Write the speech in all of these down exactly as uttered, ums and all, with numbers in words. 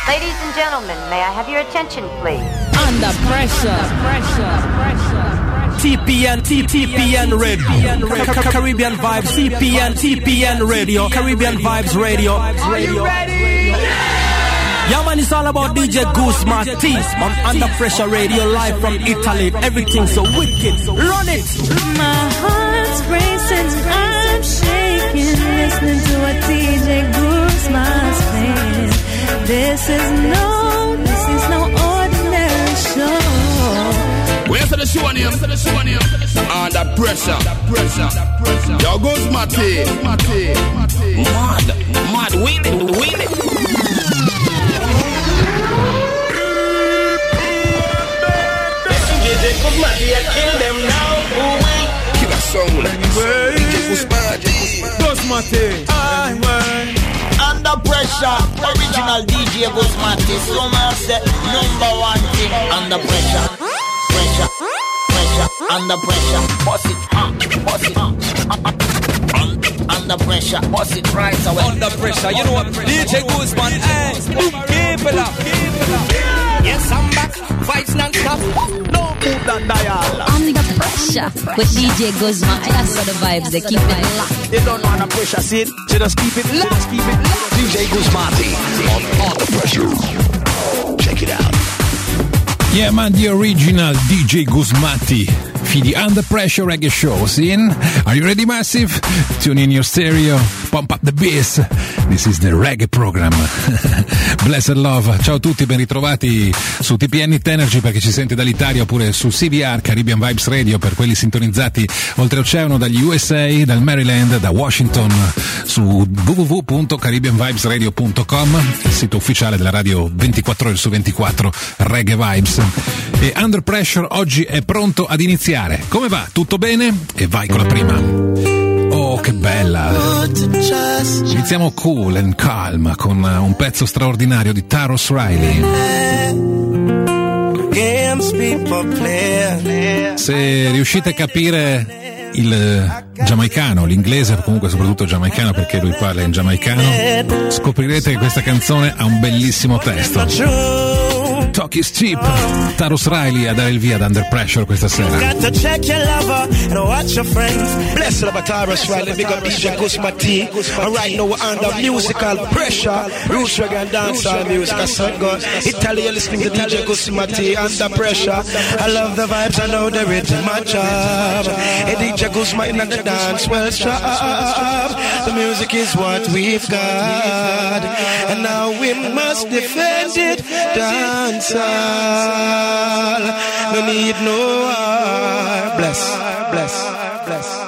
Ladies and gentlemen, may I have your attention, please? Under pressure, pressure, pressure. T P N, T P N Radio, Caribbean Vibes, T P N, T P N Radio, Caribbean Vibes Radio. Are you ready? Yeah, man, it's all about D J Goose Martis on Under Pressure Radio, live from Italy. Everything so wicked. Run it. My heart's racing, I'm shaking, listening to what D J Goose Martis playing. This is no, this is no ordinary show. Where's the show on him? Where's the show on him? Under pressure. Pressure. Yo, Goose Martis. Mad, mad, win it, win it. Kill them now. Kill a song. Goose Martis. Under pressure, original D J Goose Martis. So man say number one thing. Under pressure, pressure, pressure. Under pressure, boss it, uh, boss it. Uh, under pressure, boss it right away. Under pressure, you know what? D J Goose Martis. Hey, keep it up, keep it up. Yes, I'm back. Vibes non-stop. No move that dial. Under pressure with D J Goose Martis. That's what the vibes, they keep it locked. They don't want to pressure, see it? So just keep it locked. Just keep it locked. D J Goose Martis on Under Pressure. Check it out. Yeah, man, the original D J Goose Martis for the Under Pressure Reggae Show. Scene? Are you ready, Massive? Tune in your stereo, pump up the bass. This is the Reggae Program. Blessed Love. Ciao a tutti, ben ritrovati su T P N Hit Energy per chi ci sente dall'Italia, oppure su C V R, Caribbean Vibes Radio, per quelli sintonizzati oltreoceano dagli U S A, dal Maryland, da Washington, su w w w punto caribbean vibes radio punto com, il sito ufficiale della radio ventiquattro ore su ventiquattro Reggae Vibes. E Under Pressure oggi è pronto ad iniziare. Come va? Tutto bene? E vai con la prima. Oh, che bella! Iniziamo cool and calm con un pezzo straordinario di Tarrus Riley. Se riuscite a capire il giamaicano, l'inglese, comunque soprattutto giamaicano perché lui parla in giamaicano, scoprirete che questa canzone ha un bellissimo testo. Talk is cheap. Tarrus Riley a dare il via ad Under Pressure questa sera. Blessed about Tarrus Riley, big up D J Goose Martis. And right now we're under musical pressure. Roots reggae and dancehall music. I said God, Italy, you're listening to D J Goose Martis. Under pressure. I love the vibes, I know the rhythm, my job. Hey, D J Goose Martis and the dance, well, sharp. The music is what we've got, and now we must defend it. Dance. No need no war. Bless, bless, bless.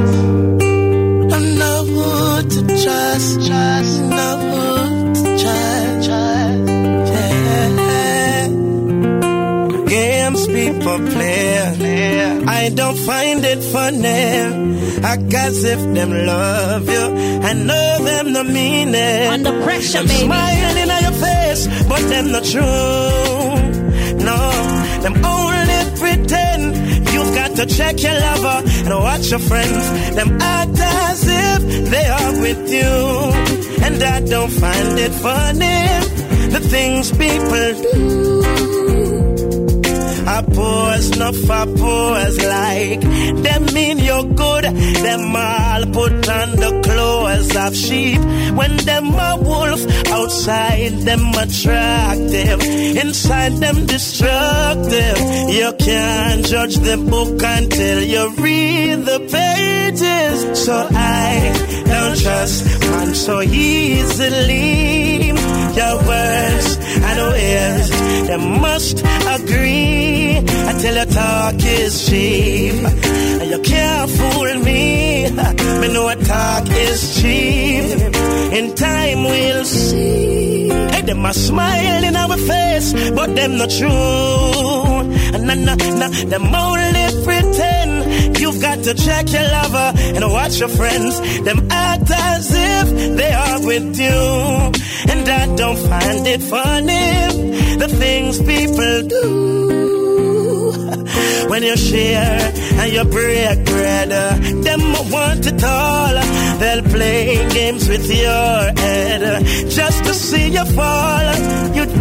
I know who to trust, trust, know who to trust, trust. Yeah. Games people play, I don't find it funny. I guess if them love you, I know them no mean it. Under pressure, them baby. Smiling at your face, but them not true. No, them only pretend. You've got to check your lover and watch your friends. Them act as if they are with you, and I don't find it funny. The things people do. I pose, not for pose like them mean you're good. Them all put on the clothes of sheep. When them a wolf, outside them attractive, inside them destructive. You can't judge the book until you read the pages. So I don't trust man so easily. Your words and ways, they must agree. I tell you talk is cheap, and you can't fool me. Me know talk is cheap. In time we'll see. Hey, them a smile in our face, but them not true. And nah, nah, nah, them only pretend. You've got to check your lover and watch your friends. Them act as if they are with you, and I don't find it funny. The things people do. When you share and you break bread, them want it all. They'll play games with your head just to see you fall. You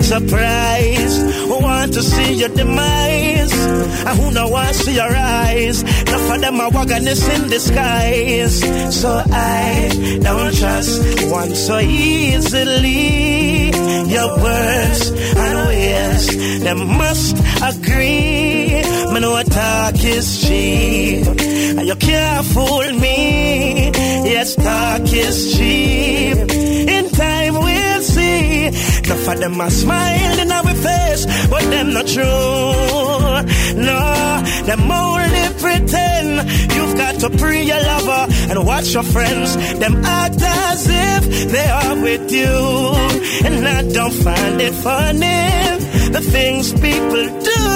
surprised. Want to see your demise. I who know want to see your eyes. Enough of them are wagoness in disguise. So I don't trust one so easily. Your words and ways, they must agree. Me know talk is cheap, and you can't fool me. Yes, talk is cheap. In time we'll see. Enough of them are smiling in our face, but them not true. No, them only pretend. You've got to pray your lover and watch your friends. Them act as if they are with you, and I don't find it funny, the things people do,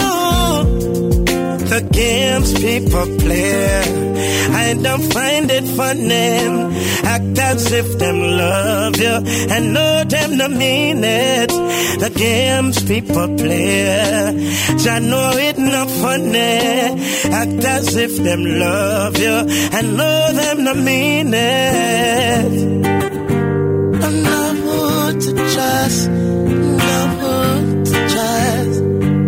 the games people play. I don't find it funny. Act as if them love you and know them no mean it. The games people play, I know it not funny. Act as if them love you and know them no mean it. I know who to trust, know who to trust.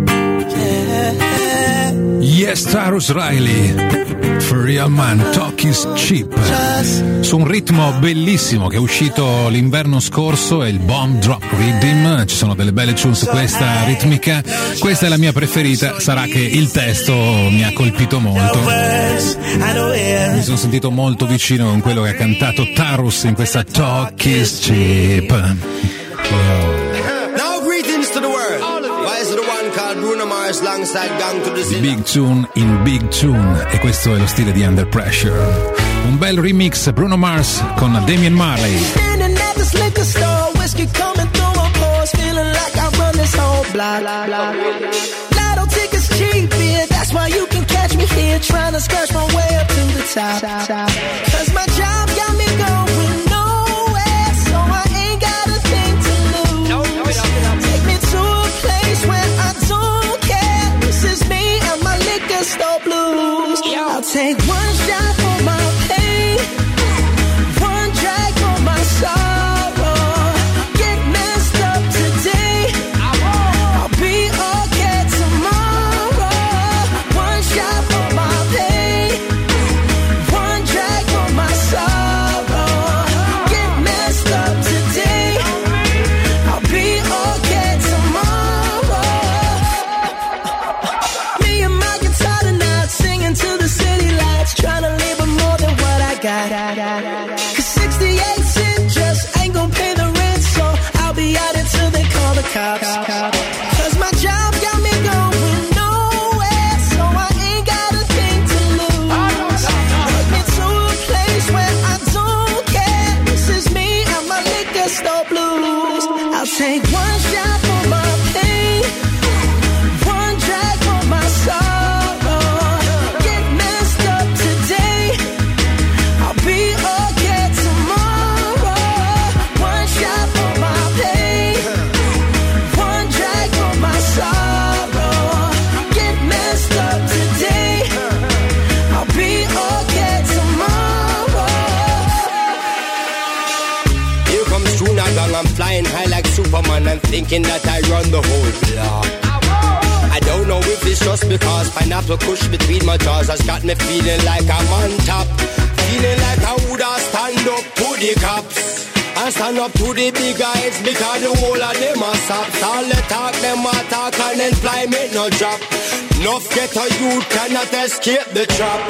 Yeah. Yes, Tarrus Riley, For Real Man, Talk is Cheap, su un ritmo bellissimo che è uscito l'inverno scorso, è il Bomb Drop Rhythm. Ci sono delle belle tune su questa ritmica, questa è la mia preferita. Sarà che il testo mi ha colpito molto, mi sono sentito molto vicino con quello che ha cantato Tarrus in questa Talk is Cheap. Now greetings to the world. Why is the one called Bruno Mars alongside Gang to the Zilla? Big tune in big tune, e questo è lo stile di Under Pressure. Un bel remix, Bruno Mars con Damian Marley. Standing at this liquor store, whiskey coming through my pores, feeling like I run this whole block. Lotto tickets cheap, yeah, that's why you can catch me here, trying to scratch my way up to the top. Cause my job got me going nowhere, so I ain't got a thing to lose. Take me to a place where I don't care. This is me and my liquor store blues. I'll take one shot for my pain, one drag for my sorrow. Get messed up today, I'll be okay tomorrow. One shot for my pain, one drag for my sorrow. Get messed up today, I'll be okay tomorrow. Me and my guitar tonight, singing to the city lights, trying to live more than what I got. Cause sixty-eight cent just ain't gon' pay the rent, so I'll be out until they call the cops. Cause my job got me going nowhere, so I ain't got a thing to lose. Take me to a place where I don't care. This is me and my liquor store blues. I'll take one shot for my pain, one drag for my sorrow. Get messed up today, I'll be okay tomorrow. One shot for my pain, one drag for my sorrow. Get messed up today, I'll be okay tomorrow. Here comes Juna Gang, I'm flying high like Superman. I'm thinking that I run the whole block. I don't know if it's just because pineapple kush between my jaws has got me feeling like I'm on top. Feeling like I woulda stand up to the cops. I stand up to the big guys because the whole of them are sops. All the talk, them a talk and then fly make no drop. Enough get a youth cannot escape the trap.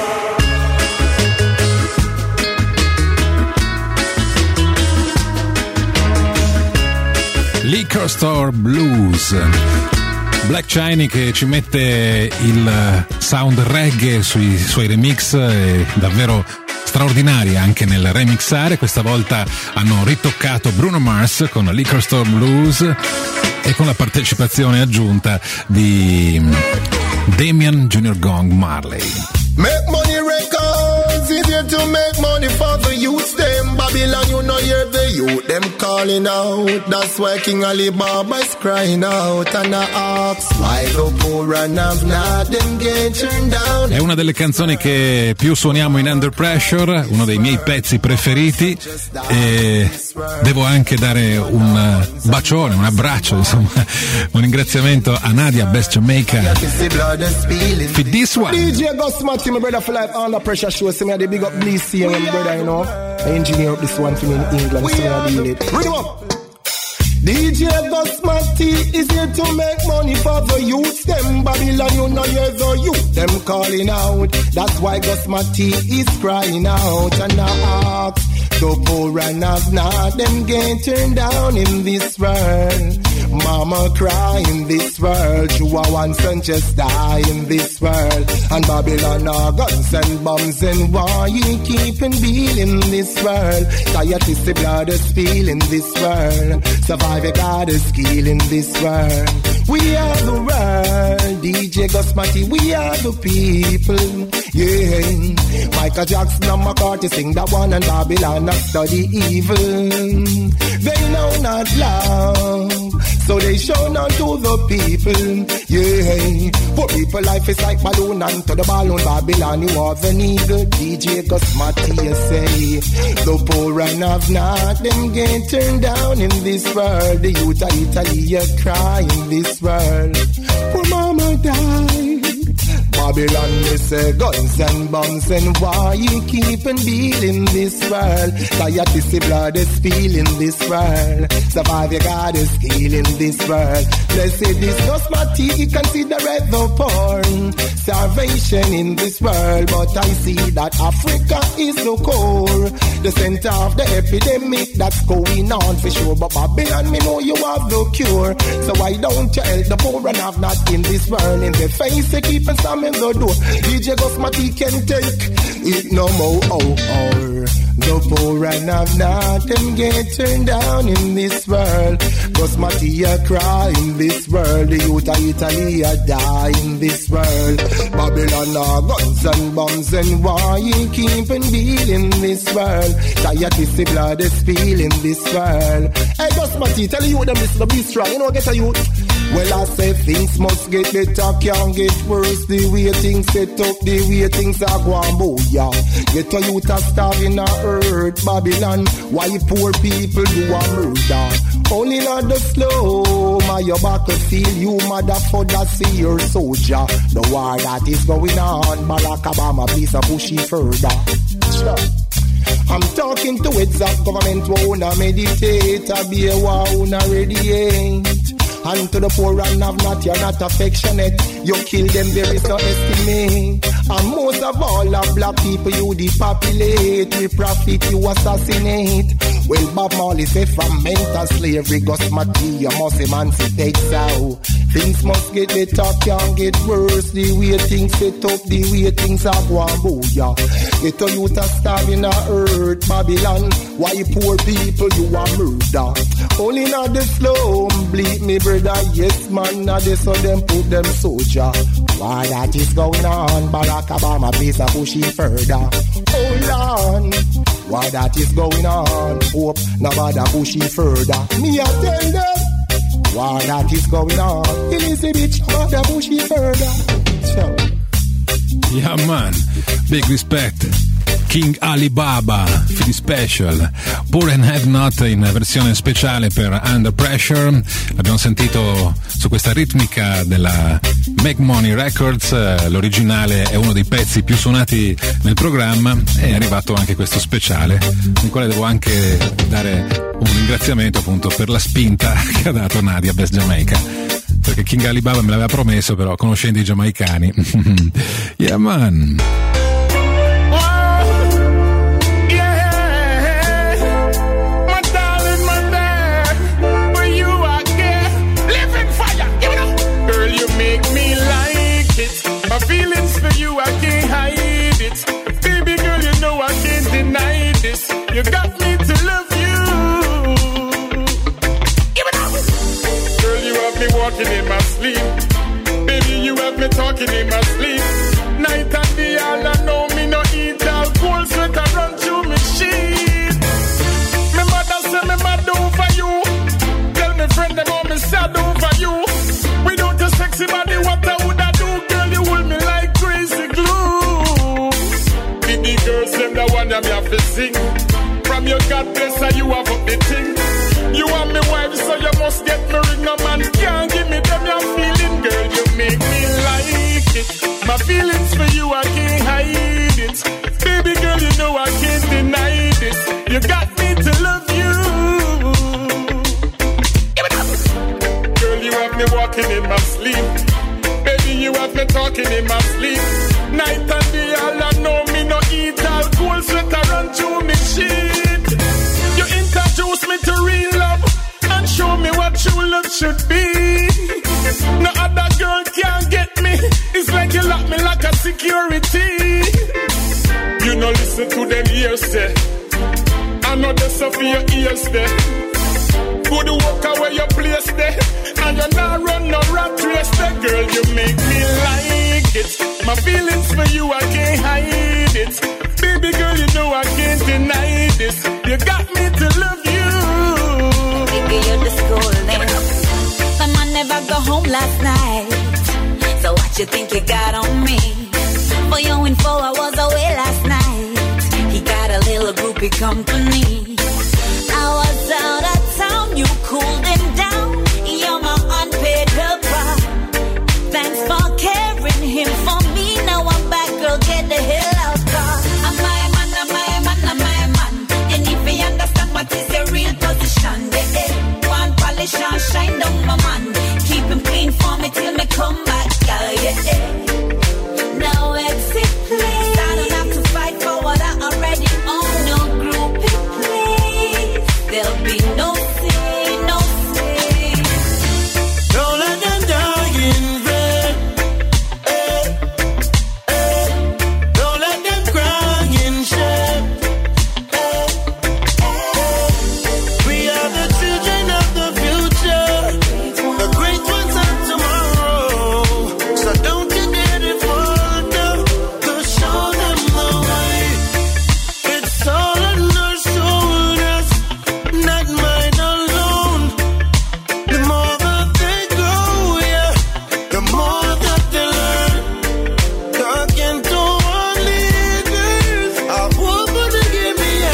Liquor Store Blues, Black Chiny che ci mette il sound reggae sui suoi remix, è davvero straordinari anche nel remixare. Questa volta hanno ritoccato Bruno Mars con Liquor Store Blues e con la partecipazione aggiunta di Damian Junior Gong Marley. Make money records, easier to make money for the youths them. Babylon, you know you're the the youth them calling out. That's why King Alibaba is crying out. And I ask why the poor and have not them get turned down. È una delle canzoni che più suoniamo in Under Pressure, uno dei miei pezzi preferiti, e devo anche dare un bacione, un abbraccio, insomma, un ringraziamento a Nadia Best Jamaica for this one. D J Gus Matty, my brother for life, Under Pressure show. See me the big up Bliss here, my brother, you know. I engineer up this one for me in England, so I deal it. Read him up. D J Gus Matty is here to make money for the youth. Them Babylon, you know you're the youth. Them calling out. That's why Gus Matty is crying out. And I ask, the poor and have not them get turned down in this world. Mama cry in this world. You are one son just die in this world. And Babylon are guns and bombs and war. You keeping beat in this world. Tired is the blood is feel in this world. Survive a God is skill in this world. We are the world. D J Gus Matty, we are the people. Yeah. Michael Jackson and McCarthy sing that one, and Babylon not study evil. They know not love, so they show none to the people. Yeah. For people life is like balloon, and to the balloon Babylon you are the needle. D J Gus Matty you say, the poor and have not them get turned down in this world. The youth of Italy you cry in this world. Poor mama died. Babylon, they say guns and bombs and war. You keep and beat in this world. Tired to see blood is feel in this world. Survive your God is heal in this world. Let's say this Gus Matty, you consider it the poor. Salvation in this world, but I see that Africa is the core. The center of the epidemic that's going on for sure. But Babylon, me know you have the cure. So why don't you help the poor and have not in this world? In the face, you keep and slamming the door. D J Gus Matty can take it no more. Oh, oh. The poor and have not them get turned down in this world. Gus Matty a cry in this world. The youth of Italy a die in this world. Babylon are guns and bombs and war. You keep and beat in this world. Tired to see blood is feel in this world. Hey Gus Matty, tell you them this to be strong. You know get a youth. Well, I say things must get better, can't get worse. The way things set up, the way things are going, booyah. Get a youth a starving a earth, Babylon. Why poor people do a murder? Only not the slow, my your battlefield, you mother for that see your soldier. The war that is going on, Barack Obama, please a push it further. Sure. I'm talking to exact government who wanna meditate, a be a war who wanna radiate. And to the poor and have not, you're not affectionate. You kill them, there is no estimate. And most of all, of black people you depopulate. We profit, you assassinate. Well, Bob Marley said from mental slavery, Gus Matty, you must emancipate so. Things must get better, can't get worse. The way things set up, the way things are going, booyah. Get a youth a starving a earth, Babylon. Why poor people you a murder? Only not the slum, bleed me brother, yes man, not the so them put them soldier. Why that is going on, Barack Obama please a push it further. Hold on, why that is going on, hope nobody push it further. Me a tell them, why that is going on, Elizabeth, nobody push it further. So. Yeah man, big respect. King Alibaba, Fidi Special, Poor and Have Not in versione speciale per Under Pressure. L'abbiamo sentito su questa ritmica della Make Money Records, l'originale è uno dei pezzi più suonati nel programma e è arrivato anche questo speciale, nel quale devo anche dare un ringraziamento appunto per la spinta che ha dato Nadia Best Jamaica. Perché King Alibaba me l'aveva promesso, però conoscendo i giamaicani. Yeah man. Feelings for you, I can't hide it. Baby girl, you know I can't deny this. You got me to love you. Give it up. Girl, you have me walking in my sleep. Baby, you have me talking in my sleep. Night and day, all I know me no eat all cold sweat I run through me sheet. My mother said fi sing. From your God bless her, you have up the thing. You are my wife, so you must get me ring. No man can't give me them your feeling, girl. You make me like it. My feelings for you, I can't hide it. Baby girl, you know I can't deny this. You got me to love you. Girl, you have me walking in my sleep. Baby, you have me talking in my sleep. Night and day, all I know me no eat all cold sweat I run through me shit. You introduce me to real love and show me what true love should be. No other girl can get me. It's like you lock me like a security. You know listen to them ears there. I know the stuff in your ears there. Go to walk away your place there. And you not run no rat race there. Girl, you make me like it. My feelings for you, I can't hide it. Baby girl, you know I can't deny this. You got me to love you. Baby, you're the school name. Some man never go home last night. So what you think you got on me? For your info, I was away last night. He got a little groupie company. I was out of town, you cooled him down. You're my unpaid helper. Thanks for caring him for me. Now I'm back, girl, get the hell out. I'm my man, I'm my man, I'm my man. And if you understand what is your real position, yeah, yeah. One polish and shine down my man. Keep him clean for me till me come back, girl, yeah, yeah. No exit, please. I don't have to fight for what I already own. No groupie, please. There'll be no sin, no sin. Don't let them die in vain. Hey, hey. Don't let them cry in shame. Hey, hey. We are the children of the future, the great ones of tomorrow. So don't you dare default them, to show them the way. It's all on our shoulders, not mine alone. The more that they grow, yeah, the more that they learn. Talking to our leaders, I hope they give me a.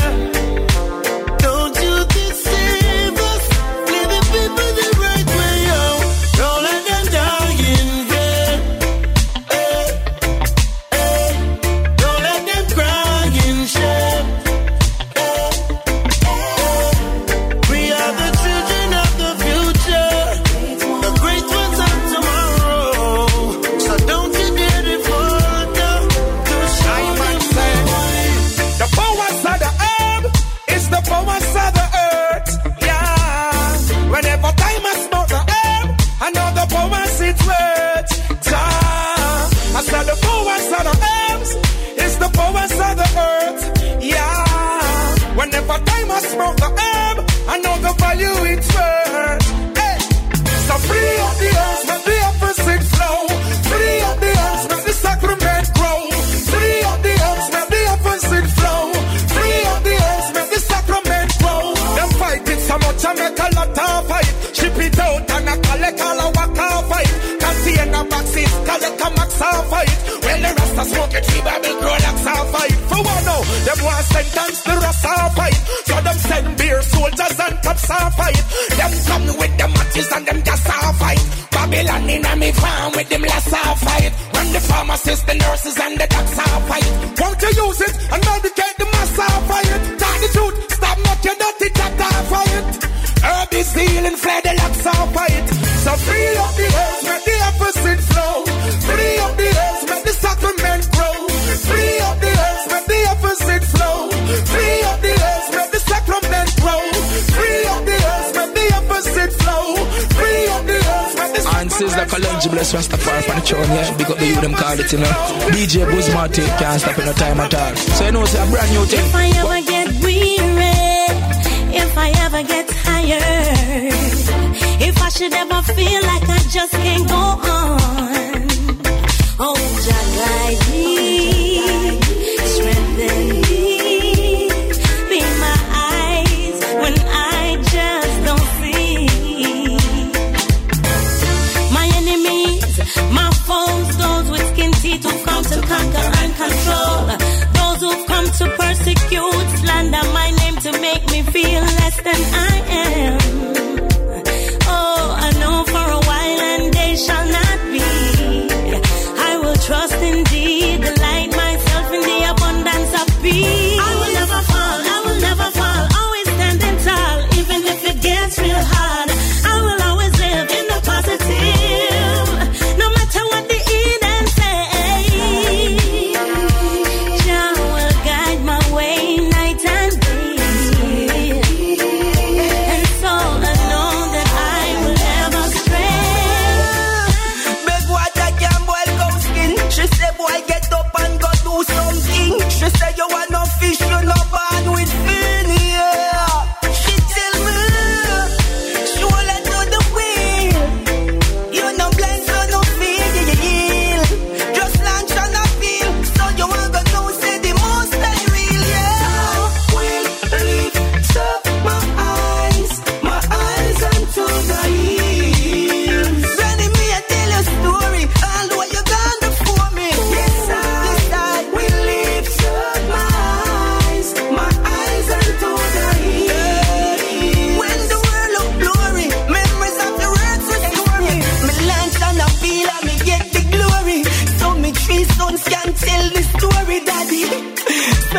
Don't you deceive us, lead the people the right way out. Don't let them die in vain. Hey, hey. Don't let them cry in shame. Hey, hey. We are the children of the future, the great ones of tomorrow. So don't you dare default them, to show them the way. The powers of the herb is the powers of the earth. Yeah. Whenever time I smoke the herb, I know the powers it worth. Yeah. I said the powers of the herbs is the powers of the earth. Yeah. Whenever time I smoke the herb, I know the value it's worth. Hey. So free up the earth, let the opposite flow. Free up the earth, let the sacrament grow. Free up the earth, let the opposite flow. Free up the earth, let the sacrament grow. Them fight it so much I make a lot of fight. Ship it out and I collect all a walk of fight. Container boxes, collect a max of fight. When the rasta smoke it, free Bible grow like of fight. For one now, them want sentence the rasta fight. So them send beer soldiers and cops of fight. Them come with the matches and them gas of fight. Babylon in a me farm with them last of fight. When the pharmacists, the nurses and the docs of fight. Won't you use it and medicate the mass of fight? Tell the truth, stop not your dirty chat of fight. Herb is healing, fled the locks of fight. So free up the earth, make the opposite flow. Free up the earth, make the sacrament grow. Free up the earth, make the opposite flow. Free up the earth, make the sacrament grow. Free up the earth, make the opposite flow. Free up the earth, make the And since the Kalonji bless Rastafari from the throne, yeah, big up the you them call it, you know. D J Guzmati can't stop in no time at all. So you know it's a brand new thing. If I ever get weary, if I ever get tired, if I should ever feel like I just can't go on, oh, Jah guide me, strengthen me, be my eyes when I just don't see. My enemies, my foes, those with skin teeth who've come to conquer and control, those who've come to persecute,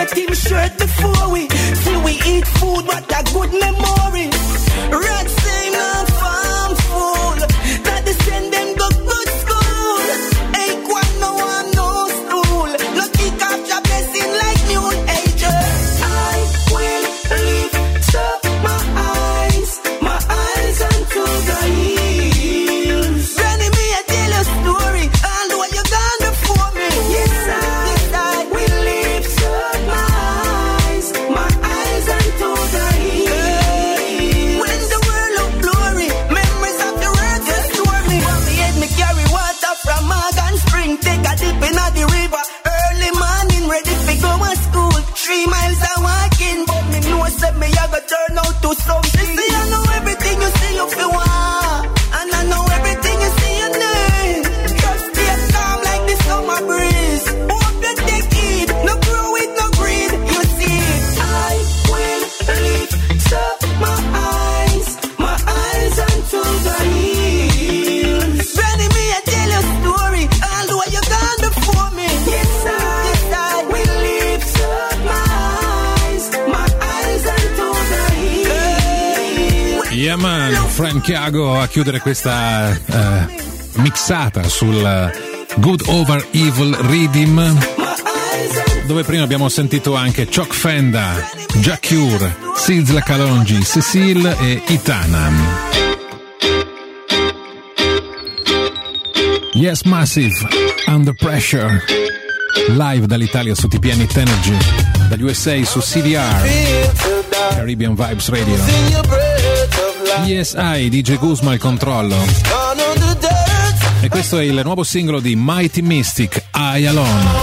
get him shirt before we till we eat food, what a good memory. Red same not farm fool, that they send them go good school. Ain't one no one no school, no kick off your blessing like new ages. I will lift up my eyes, my eyes unto the hills. Granny, me I tell a story, and what you gone before me. Yes I, yes I will lift up my eyes, my eyes unto the hills. When the world look glory, memories of the world just store me. For me head me carry water from Morgan Spring, take a dip in the river. Early morning ready to go to school. Three miles I walking, but me know say me I go turn out to something. See I know everything you see you feel want, and I know everything you see you need. Just stay calm like the summer breeze. Hope you take it, no grow with no greed. You see, I will lift up my eyes, my eyes unto the hills. Granny, me I tell you a story, and what you gone before me. Yes I, yes I will lift up my eyes, my eyes unto the hills. Yeah man, Frank Iago a chiudere questa uh, mixata sul uh, Good Over Evil Rhythm, dove prima abbiamo sentito anche Chuck Fenda, Jack Cure, Sizzla Kalonji, Cecile e Itana. Yes Massive, Under Pressure, live dall'Italia su T P N Hit Energy, dagli U S A su C D R, Caribbean Vibes Radio. Yes I, D J Guzma al controllo. E questo è il nuovo singolo di Mighty Mystic, I Alone.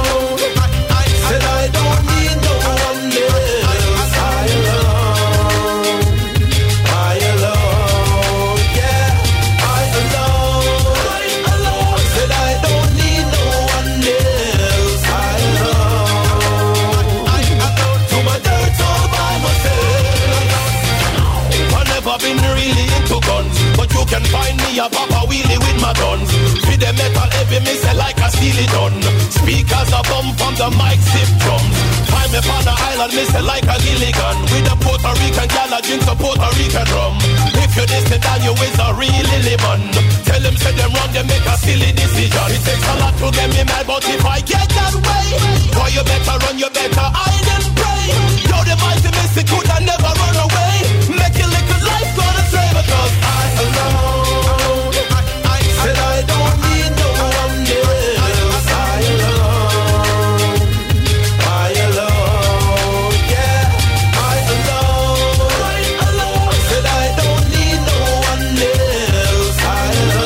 You can find me a papa wheelie with my guns. Feed the metal heavy, me say like a steely done. Speakers a bum from the mic, zip drums. Find me on the island, me say like a Gilligan. With a Puerto Rican gal, I drink a Puerto Rican rum. If you this then you is a real lily man. Tell them say them wrong, they make a silly decision. It takes a lot to get me mad, but if I get that way, boy you better run, you better hide and pray. Yo, the mighty mystic could I never run away. Make your little life go to stray, because I alone, I, I said I don't need no one else. I alone, I alone, yeah, I alone, I alone. Said I don't need no one else. I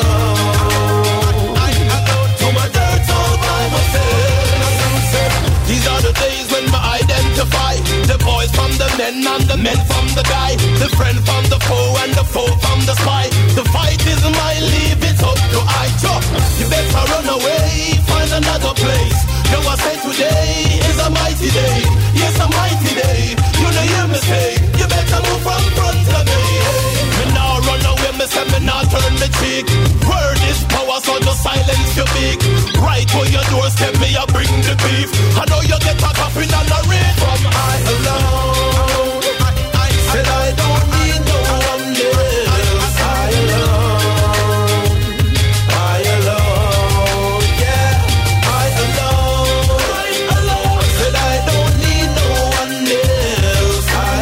alone, I alone. To my dirt all by myself. These are the days when I identify the boys from the men and the men from the guy, the friend from the foe and the foe from the spy. The fight is mine, leave it up to I. You better run away, find another place. Yo, I say today is a mighty day. Yes, a mighty day. You know hear me say, you better move from front of me. Me now run away, me say me now turn me cheek. Word is power, so just silence your beak. Right where your doorstep, me I bring the beef. I know you get a coffin and a rain from I alone. I, I said I don't need no one else. I alone, I alone, yeah, I alone, I alone. Said I don't need no one else. I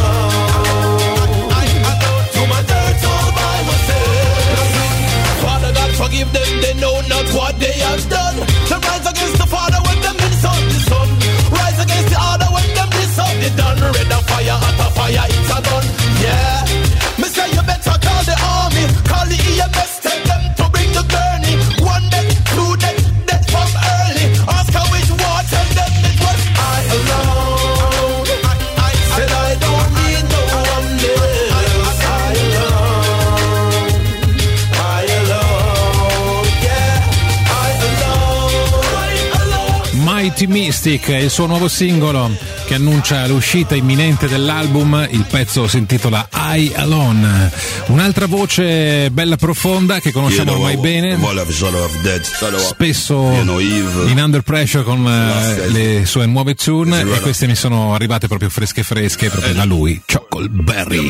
alone, I alone. To my dirt all by myself. Father God forgive them, they know not what they have done. To rise against the Father when them insult the Son. Rise against the other when them insult the done. Red a fire, hot a fire, it's a gun. Yeah, me say you better call the army, call the E M S, tell them to bring the gurney. One death, two death, death from early. Ask her which war, tell them it was I alone. I, I said I don't need no one else. I alone, I alone, yeah, I alone, I alone. Mighty Mystic è il suo nuovo singolo che annuncia l'uscita imminente dell'album. Il pezzo si intitola I Alone. Un'altra voce bella profonda che conosciamo ormai bene, spesso in Under Pressure con uh, le sue nuove tune, e queste mi sono arrivate proprio fresche fresche proprio da lui, Chuckleberry.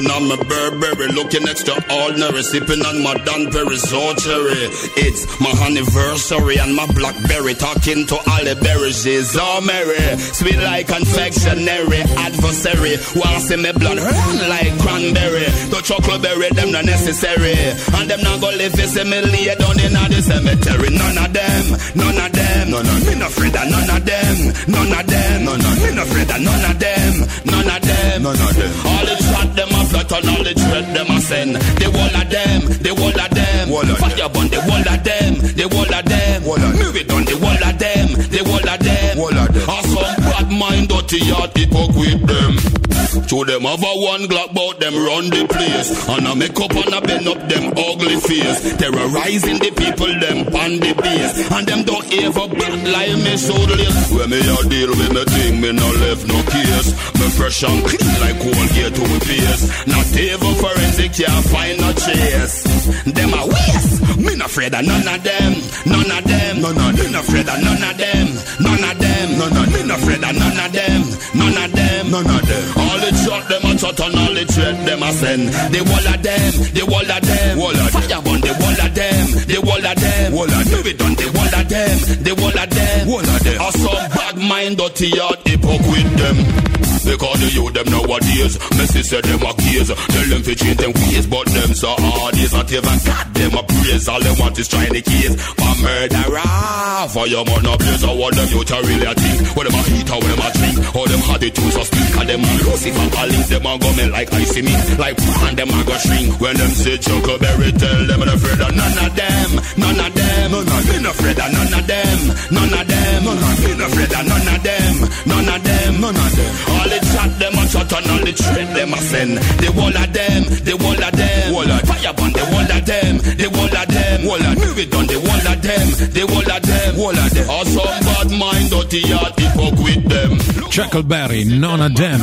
Looking extraordinary, sipping on my Dunberry cherry. It's my anniversary and my blackberry, talking to all the berries. She's all merry, sweet like confectionery. Adversary, want see me blood run like cranberry. The chuckleberry, them not necessary, and them not go live see me lay down in the cemetery. None of them, none of them, none of me no afraid of none of them, none of them, none of me no afraid of none of them, none of them, none of them. All the shot them a flat on all the dread them a send. The whole of them, the whole of them, fire burn the whole of them, the whole of them, move it on the whole of them, the whole of them, or some bad mind dirty heart hypocrite them. To them have a one Glock bout them run the place, and I make up and I bend up them ugly face, terrorizing the people them on the base, and them don't ever bad like me shoulder. When me a deal with me thing, me no left no case. Me fresh and clean like Colgate to a face. Not even forensic can't find no trace. Them a waste. Me no afraid of none of them, none of them, none of them. Me no afraid of none of them, none of them, none of them. Me no afraid of none of them, none of them, none of them. All the shot them a shot and all the threat them a send. The whole of them, the whole of them, fire burn the whole of them, the whole of them, move it on the whole of them, the whole of them, whole of them. Or some bad mind dirty heart hypocrite them. Because the youth them nowadays, Messi said them a case. Tell them to change them ways, but them so hard is not even God them a praise. All they want is trying the case for murderer. For your man a blaze, or what them youth a really a think. What them a eat or what them a drink, or them attitudes a speak. And them a Lucifer a link, them a go me like icy meat. Like and them a go shrink. When them say Chuckleberry, tell them I'm afraid of none of them, none of them, none of them. Me not afraid of none of them, none of them, none of them. Me not afraid of none of them, none of them, none of them. All the chat them a shot and all the threat them a send. The whole of them, the whole of them, fire burn the whole of them, the whole of them, move it on the whole of them, the whole of them, whole of them. Or some bad mind dirty heart hypocrite them. Chuckleberry, none of them.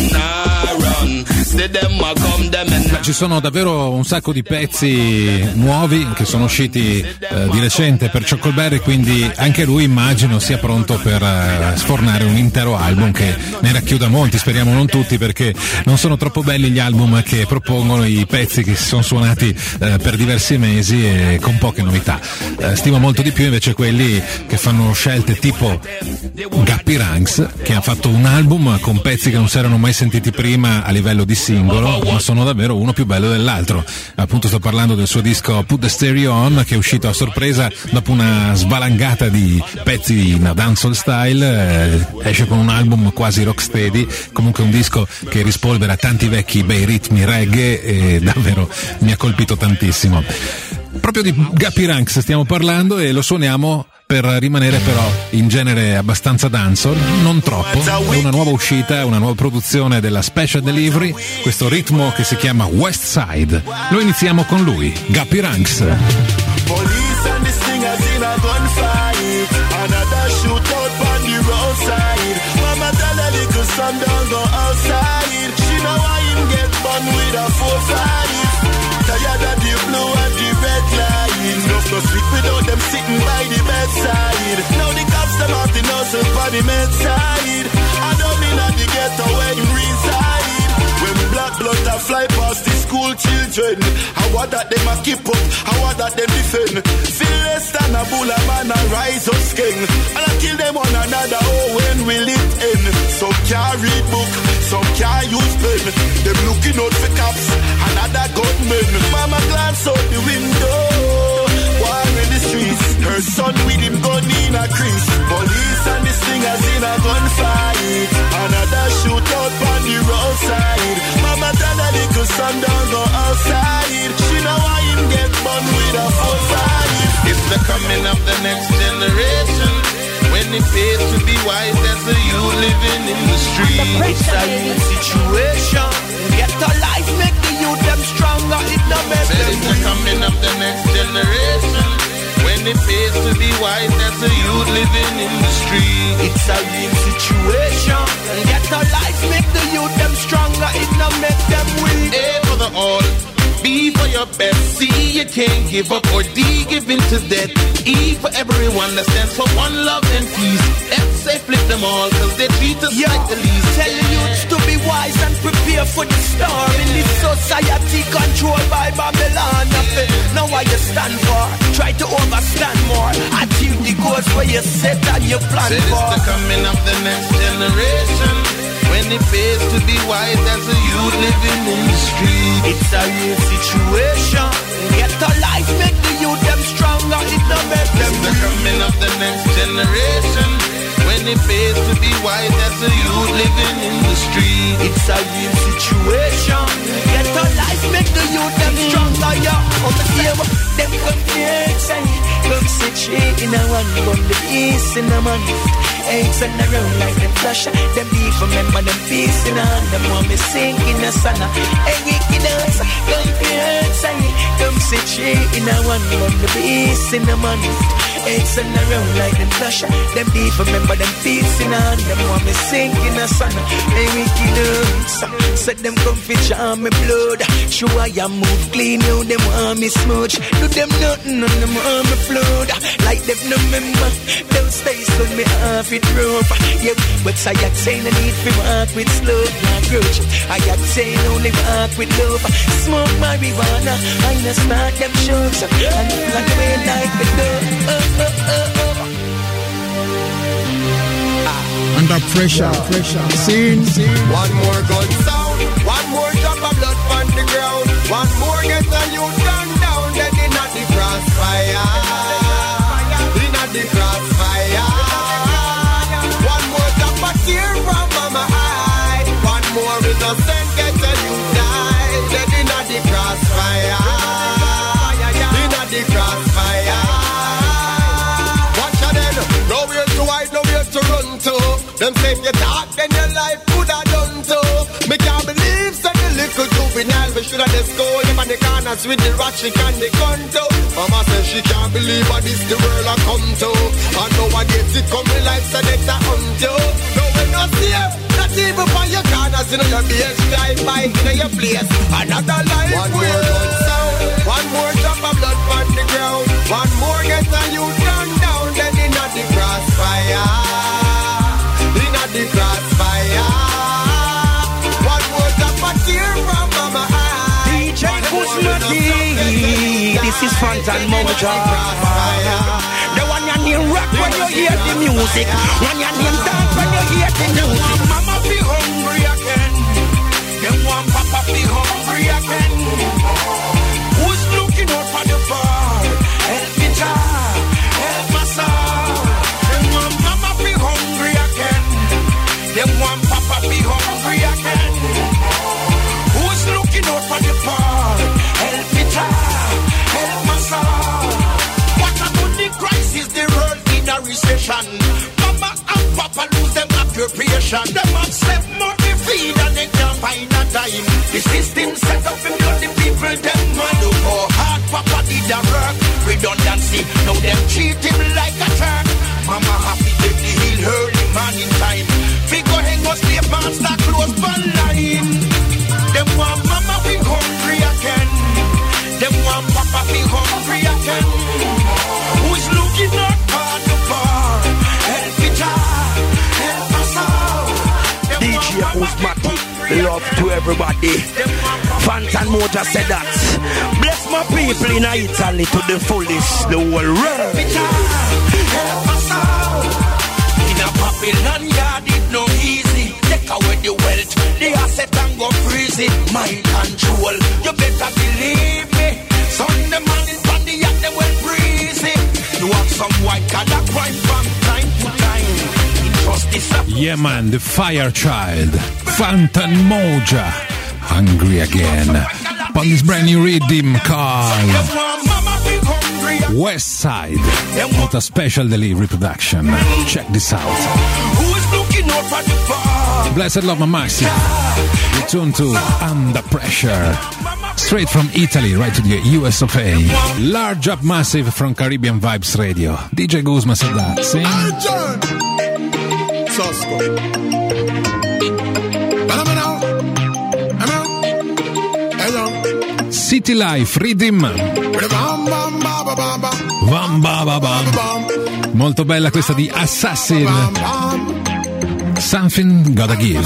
Ci sono davvero un sacco di pezzi nuovi che sono usciti eh, di recente per Chuckleberry, quindi anche lui immagino sia pronto per eh, sfornare un intero album che ne racchiuda molti, speriamo non tutti, perché non sono troppo belli gli album che propongono i pezzi che si sono suonati eh, per diversi mesi e con poche novità. Eh, stimo molto di più invece quelli che fanno scelte tipo Guppy Ranks, che ha fatto un album con pezzi che non si erano mai sentiti prima a livello di singolo, ma sono davvero uno più bello dell'altro. Appunto sto parlando del suo disco Put the Stereo On, che è uscito a sorpresa dopo una svalangata di pezzi in dancehall style, eh, esce con un album quasi rocksteady, comunque un disco che rispolvera tanti vecchi bei ritmi reggae e davvero mi ha colpito tantissimo. Proprio di Guppy Ranks stiamo parlando e lo suoniamo per rimanere però in genere abbastanza dancehall, non troppo. È una nuova uscita, una nuova produzione della Special Delivery, questo ritmo che si chiama West Side. Lo iniziamo con lui, Guppy Ranks. Police and the singers in a gunfight, another shootout on the roadside. Mama tell a little son don't go outside. She know why him get fun with a four five. Tired of the blue and the red light. No no sleep without them sitting by the bedside. Now the cops them have the nurses for the med side. I don't mean at the ghetto where him reside. When black blood a fly past the school children, how are that them a keep up, how are that them defend. Sylvester and a bull a man a rise up skin, and I kill them one another, oh when will it end. Some can't read book, some can't use pen. Them looking out for cops, another gunman. Mama glance out the window, war in the streets. Her son with him gun in a crease. Police and the stingers in a gunfight. Another shootout on the roadside. Mama tell a little son don't go outside. She know why him get bun with a four five. It's the coming of the next generation. When it pays to be wise as a you living in the street. It's a new situation. Get a life, make the youth them stronger. It no better. It's the coming of the next generation. When it pays to be wise as a youth living in the street. It's a real situation. the all. B for your best, C you can't give up, or D give in to death. E for everyone that stands for one love and peace. F say flip them all, cause they treat us Yo, like the least. Tell the youths to be wise and prepare for the storm. In this society controlled by Babylon. Now what you stand for, try to overstand more. Achieve the goals where you set and you plan Say for. it's the coming of the next generation, when it pays to be wise as a youth living in the street. It's a real situation. Get a life, make the youth them stronger. It no make them It's the coming of the next generation, when it pays to be wise as a youth living in the street. It's a real situation. Get a life, make the youth them stronger. Yeah, on the table, them come here, say, come sit straight in a one, from the east in a man. Eggs and around like them flash. Them beef, remember them peace in a hand. Them want me sing in the sun. Hey, Ricky dance, come here, say, come sit straight in a one, from the east in a man. Eggs and around like them flash. Them beef, remember them peace in a hand. Them want me sing in the sun. Hey, Ricky dance, said them come fit charm me blood. Sure I am move clean, now them want me smudge. Do them nothing, and them want me flood. Like them no member, them stay so me off it rough. Yeah, but I had saying I need to walk with slow, not grudge. I had saying only walk with love. Smoke marijuana, I know start them shows. And fly away like the dove. Uh, uh, uh, uh. Under pressure, pressure. Scene, one more gun sound, one more drop of blood on the ground, one more get a youth down down, then in at the crossfire, in at the crossfire. One more drop of tear from mama eye, one more innocent get a youth die, then in at the crossfire, in at the crossfire. Watch out then, nowhere to hide, nowhere to run to. Them say if you talk, then your life could have done too. Me can't believe such a little juvenile. We should have just go him on the corners with the ratchet and the gun too. Mama says she can't believe what this the world I come to. And nowadays it coming like so next a hunt you. No we not safe, not even for your corners. You know your base drive by, you know your place. Another life one more gun sound, one more drop of blood on the ground, one more get a youth down down, then in at the crossfire. The crossfire. One more drop of tear from mama eye. D J Guzmati, this is Fantan Moja. The one you name rock when you hear the music, when you name dance when you hear the music. Mama be hungry again, them want Papa be hungry again. Who's looking out for the bar? Help me child, help my soul. Them want Mama be hungry again. Them want Papa be hungry again. Who's looking out for the poor? Help me child, help my soul. What a good crisis, the world in a recession. Mama and Papa lose them appropriation. Them accept more to feed and they can't find a dime. The system set up and blood the people them man. Look how hard Papa did a work. Redundancy, now them treat him like a jerk. Mama happy get the hill early morning time. Go hang us the monster close by line. Them want Mama be hungry again. Them want Papa be hungry again. Who's looking out for the bar? Help me child, help us out. D J Guzmati, love to everybody. Fantan Moja said that. Bless my people in Italy to the fullest, the whole world. Help us out. In a Babylon yard it no easy. Take away the wealth, the asset and go freeze it. Mind control, you better believe me. Sunday morning from the yacht they well breezy. You have some white collar crime from time to time. Trust this up. Yeah man, the Fire Child, Fantan Moja, hungry again. On this brand new rhythm called West Side, with a special delivery production. Check this out. Blessed Love Maxi, return to Under Pressure. Straight from Italy, right to the U S of A. Large Up Massive from Caribbean Vibes Radio. D J Guzma said that. See? City Life, Rhythm. Bam ba ba bam. Molto bella questa di Assassin. Something Gotta Give.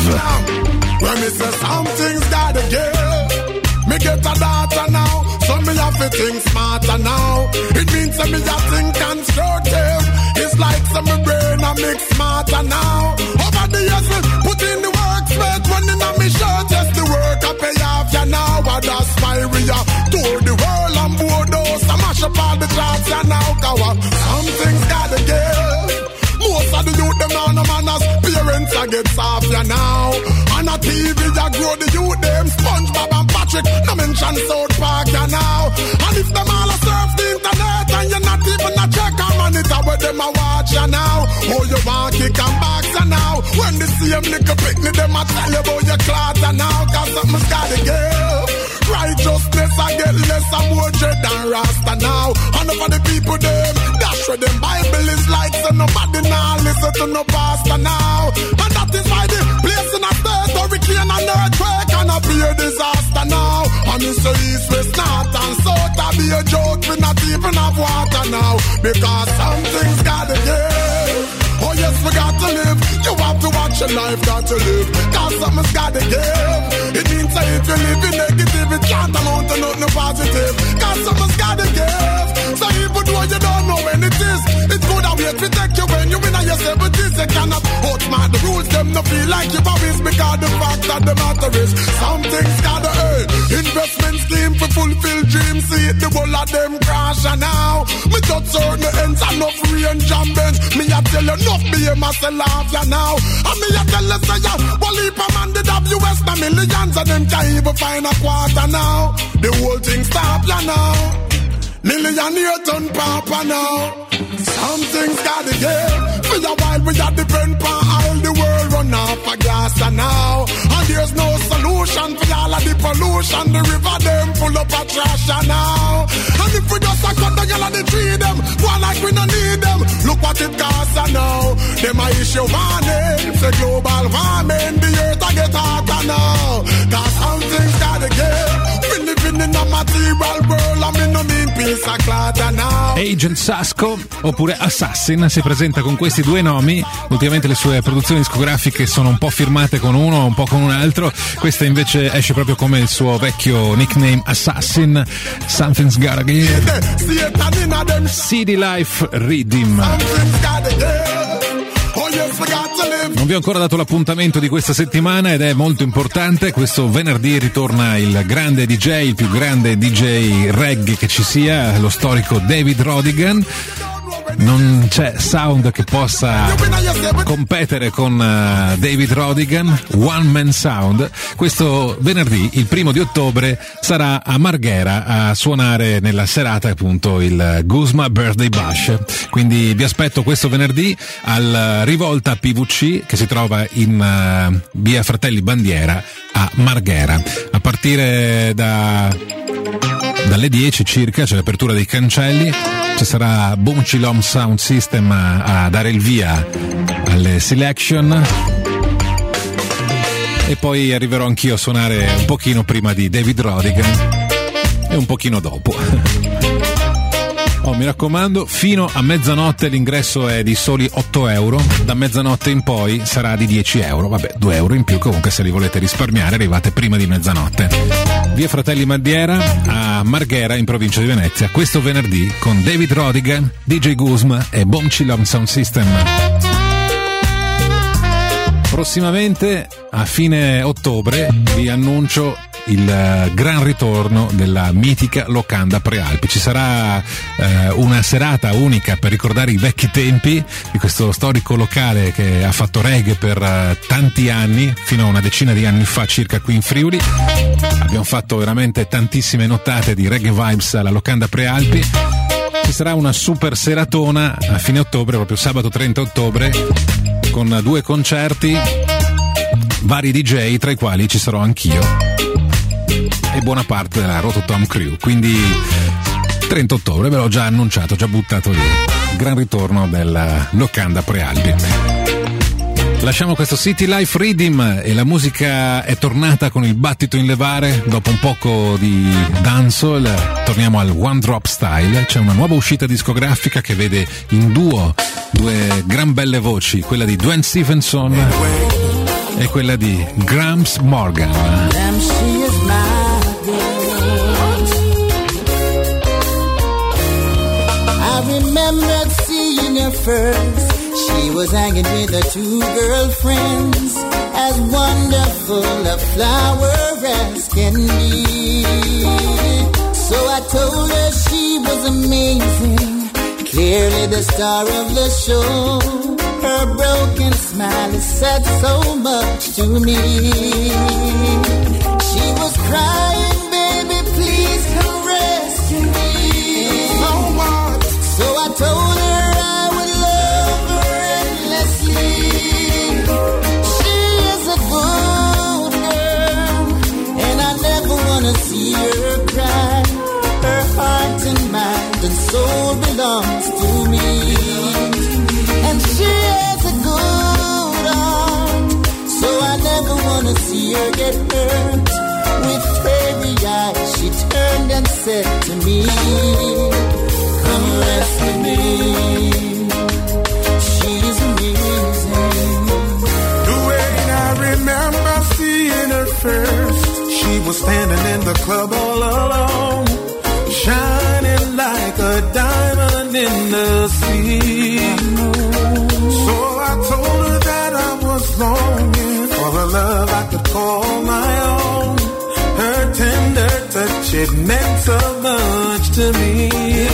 When me say something's gotta give, me get a daughter now, so me have to think smarter now. It means that me have to think constructive. It's like some me brain I make smarter now. Over the years me put in the work, spent running on me shirt, just the work I pay off ya now. And that's why we are tour the world and board those, I mash up all the charts ya now. Cause something's gotta give. Most of the youth, them now no manners. Parents a get soft ya now. On a T V ya grow the youth, them SpongeBob and Patrick. No mention South Park ya now. And if them all a surf the internet and you're not even a check and monitor where them a watch ya now. Oh, you want kick and box ya now. When the same little picnic, them a tell you about your clout ya now. Cause something's gotta give. Righteousness I get less and more dread than Rasta now. And for the people them, that's where them Bible is like. So nobody now listen to no pastor now. And that is why the place in a state hurricane and earthquake and a pure disaster now. And it's the east, west, north and south. I be a joke, we not even have water now. Because something's gotta give. Oh yes, we got to live. You have to watch your life, got to live. Cause something's gotta give. It means that if you live in negative, it can't amount to nothing positive. Cause something's gotta give. So even though you don't know when it is, it's good that we protect you when you win on your seventies. You cannot outsmart the rules, them no feel like you always. Because the fact that the matter is, something's gotta earn. Investment scheme for fulfill dreams. See it, the whole of them crash and now. Me just turn the ends enough range and bends. Me I tell you enough be a muscle off ya now. And me I tell you say ya, well if a man did have U S na millions and them can't even find a quarter now. The whole thing stop ya now. Millionaire turn papa now. Something's gotta give. For a while we are depend on all the world run off a gas and now. And there's no solution for all of the pollution. The river them full up of trash and now. And if we just a cut down all of the tree them, one like we don't need them. Look what it costs and now. Them a issue warning. Say global warming, the earth a get hotter now. Cause something's gotta give. We living in a material world and me no mean peace a clatter now. Agent Sasco oppure Assassin si presenta con questi due nomi. Ultimamente le sue produzioni discografiche sono un po' firmate con uno, un po' con un altro. Questa invece esce proprio come il suo vecchio nickname Assassin. Something's Gotta Give. City Life, Rhythm. Non vi ho ancora dato l'appuntamento di questa settimana ed è molto importante. Questo venerdì ritorna il grande D J, il più grande D J reggae che ci sia, lo storico David Rodigan. Non c'è sound che possa competere con uh, David Rodigan, One Man Sound. Questo venerdì, il primo di ottobre, sarà a Marghera a suonare nella serata appunto il Guzma Birthday Bash. Quindi vi aspetto questo venerdì al Rivolta P V C che si trova in uh, via Fratelli Bandiera a Marghera. A partire da dalle dieci circa c'è l'apertura dei cancelli. Ci sarà Boom Chilom Sound System a, a dare il via alle selection e poi arriverò anch'io a suonare un pochino prima di David Rodigan e un pochino dopo. Oh, mi raccomando, fino a mezzanotte l'ingresso è di soli otto euro, da mezzanotte in poi sarà di dieci euro, vabbè, due euro in più, comunque se li volete risparmiare arrivate prima di mezzanotte. Via Fratelli Bandiera a Marghera in provincia di Venezia, questo venerdì con David Rodigan, D J Guzma e Boom Chilom Sound System. Prossimamente a fine ottobre vi annuncio il gran ritorno della mitica locanda Prealpi. Ci sarà eh, una serata unica per ricordare i vecchi tempi di questo storico locale che ha fatto reggae per eh, tanti anni, fino a una decina di anni fa circa qui in Friuli. Abbiamo fatto veramente tantissime nottate di reggae vibes alla locanda Prealpi. Ci sarà una super seratona a fine ottobre, proprio sabato trenta ottobre, con due concerti, vari D J, tra i quali ci sarò anch'io e buona parte della Rototom Crew. Quindi trenta ottobre ve l'ho già annunciato, già buttato lì, gran ritorno della locanda Prealpi. Lasciamo questo City Life Rhythm e la musica è tornata con il battito in levare. Dopo un poco di dancehall torniamo al One Drop Style. C'è una nuova uscita discografica che vede in duo due gran belle voci, quella di Dwayne Stevenson e quella di Gramps Morgan. I remember seeing her first. She was hanging with her two girlfriends, as wonderful a flower as can be. So I told her she was amazing, clearly the star of the show. Her broken smile has said so much to me. She was crying, baby, please come rescue me. So I told her I would love her endlessly. She is a good girl, and I never wanna see her cry. Her heart and mind and soul belongs to me. And she has a good heart, so I never wanna see her get hurt. With teary eyes she turned and said to me, come rescue me. She's amazing. The way I remember seeing her first, she was standing in the club all alone, shining like a diamond in the sea. So I told her that I was longing for a love I could call my own. Her tender touch, it meant so much to me.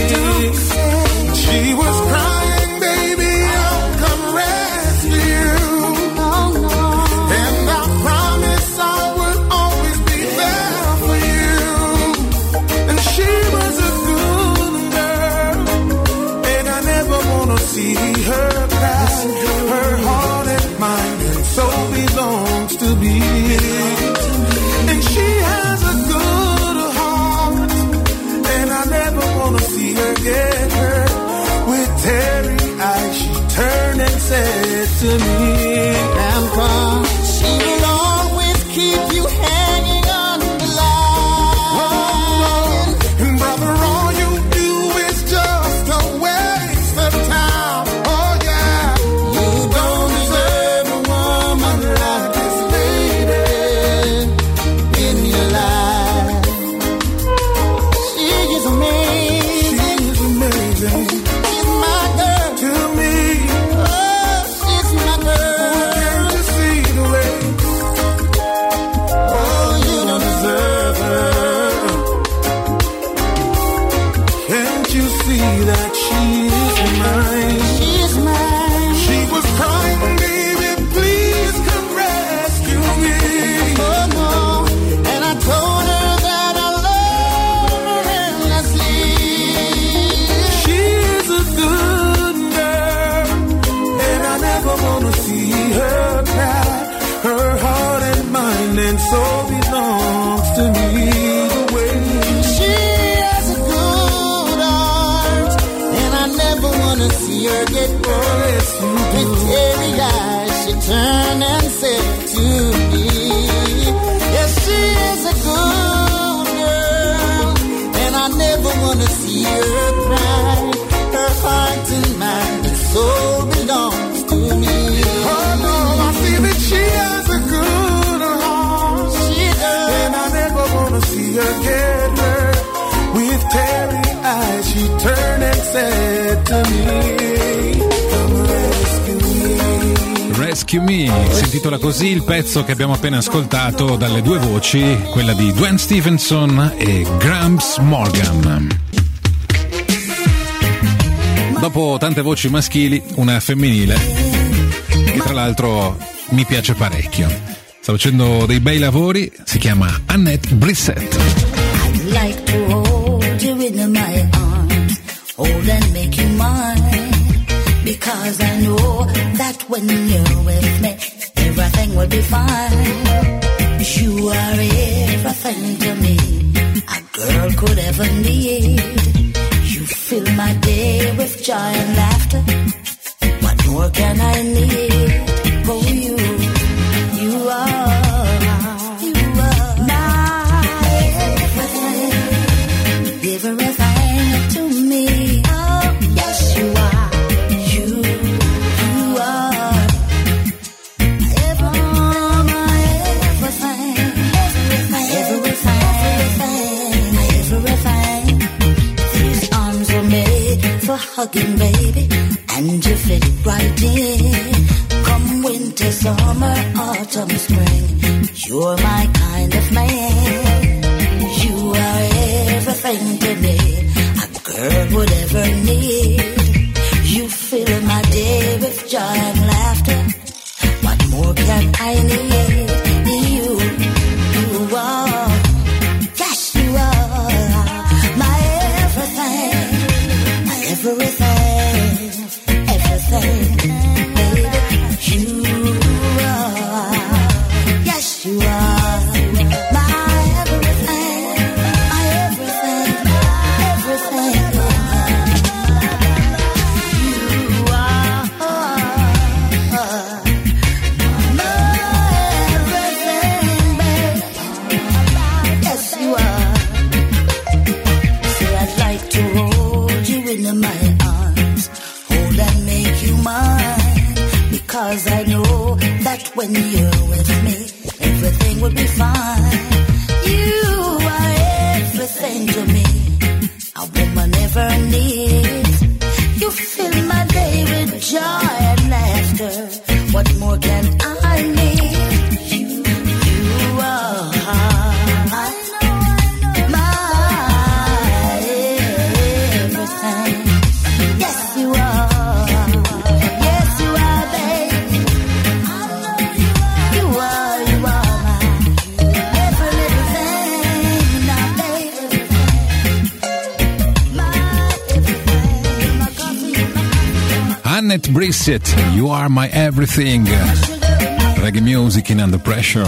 She was crying, baby, I'll come rescue you. And I promise I will always be there for you. And she was a good girl, and I never wanna see her cry. Her heart and mind and soul belongs to me. And she has a good heart, and I never wanna see her get hurt. With teary eyes she turned and said to me, Grandpa, she will always keep you hanging on the line. And brother, all you do is just a waste of time. Oh yeah, you don't deserve a woman like this lady in your life. She is amazing. She is amazing. She's my girl. To me, oh, she's my girl. Can't you see the way? Oh, you don't deserve her. Can't you see that she is mine? She's mine. She was crying, baby, please come rescue me. Oh no, and I told her that I love her endlessly. She's a good girl, and I never wanna see her cry. Her heart and mind and soul belongs to me. The way She has a good heart, and I never wanna see her get hurt. With teary eyes she turned and said to me, yes, she is a good girl, and I never wanna see her cry. Her heart and mind and soul belongs to me. oh no, I see that she has a good heart, She does. and I never wanna see her get hurt. With teary eyes she turned and said to me, come rescue me. Rescue Me, si intitola così il pezzo che abbiamo appena ascoltato dalle due voci, quella di Dwayne Stevenson e Gramps Morgan. Dopo tante voci maschili, una femminile, che tra l'altro mi piace parecchio. Sta facendo dei bei lavori, si chiama Annette Brissett. I'd like to hold you in my arms, hold and make you mine, because I know that when you're with me, everything will be fine. You are everything to me a girl could ever need. You fill my day with joy and laughter. What more can I need? Oh, you hugging, baby, and you fit right in. Come winter, summer, autumn, spring, you're my kind of man. You are everything to me a girl would ever need. You fill my day with joy and laughter. What more can I need? You, you are, yes you are, my everything, my everything, everything, baby. You are, yes you are, my everything, my everything, everything. You are my everything, baby. Yes you are. Say I'd like to hold you in my arms, hold and make you mine. Because I know that when you're with me, everything will be fine. You are everything to me a woman ever needs. You fill my day with joy and laughter. What more can I need? You, you are my everything. Yes, you are. Annette Brissett, You Are My Everything. Reggae music in Under Pressure.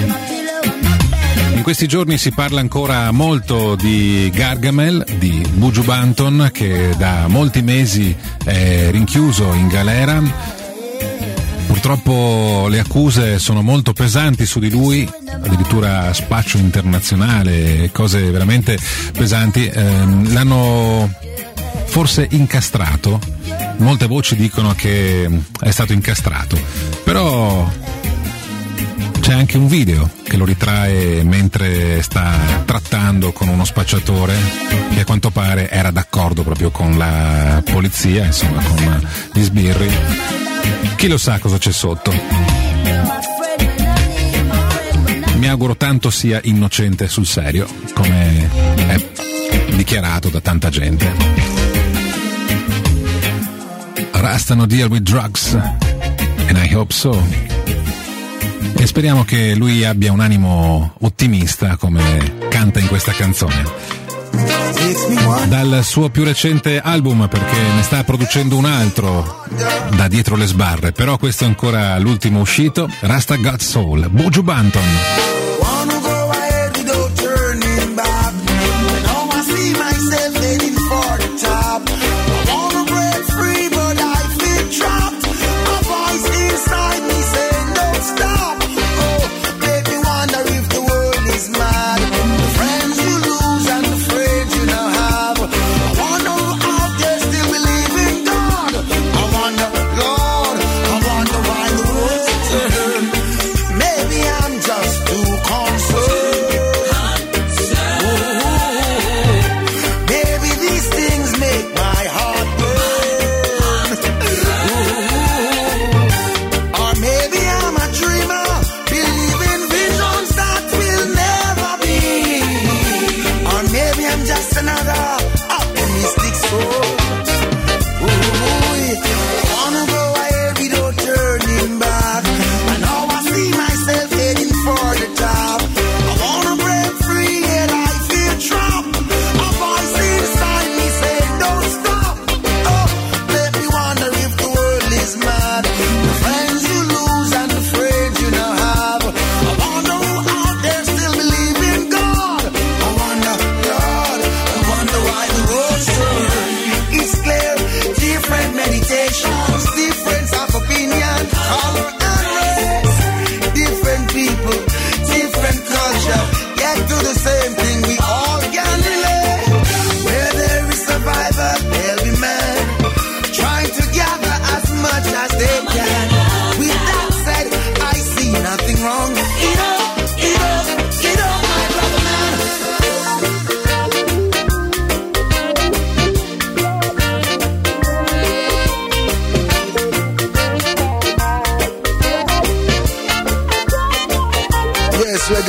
In questi giorni si parla ancora molto di Gargamel, di Buju Banton, che da molti mesi è rinchiuso in galera. Purtroppo le accuse sono molto pesanti su di lui, addirittura spaccio internazionale, cose veramente pesanti. Eh, l'hanno forse incastrato. Molte voci dicono che è stato incastrato, però c'è anche un video che lo ritrae mentre sta trattando con uno spacciatore che a quanto pare era d'accordo proprio con la polizia, insomma con gli sbirri. Chi lo sa cosa c'è sotto? Mi auguro tanto sia innocente sul serio, come è dichiarato da tanta gente. Rasta no deal with drugs, and I hope so. E speriamo che lui abbia un animo ottimista come canta in questa canzone. Dal suo più recente album, perché ne sta producendo un altro da dietro le sbarre, però questo è ancora l'ultimo uscito. Rasta Got Soul, Buju Banton.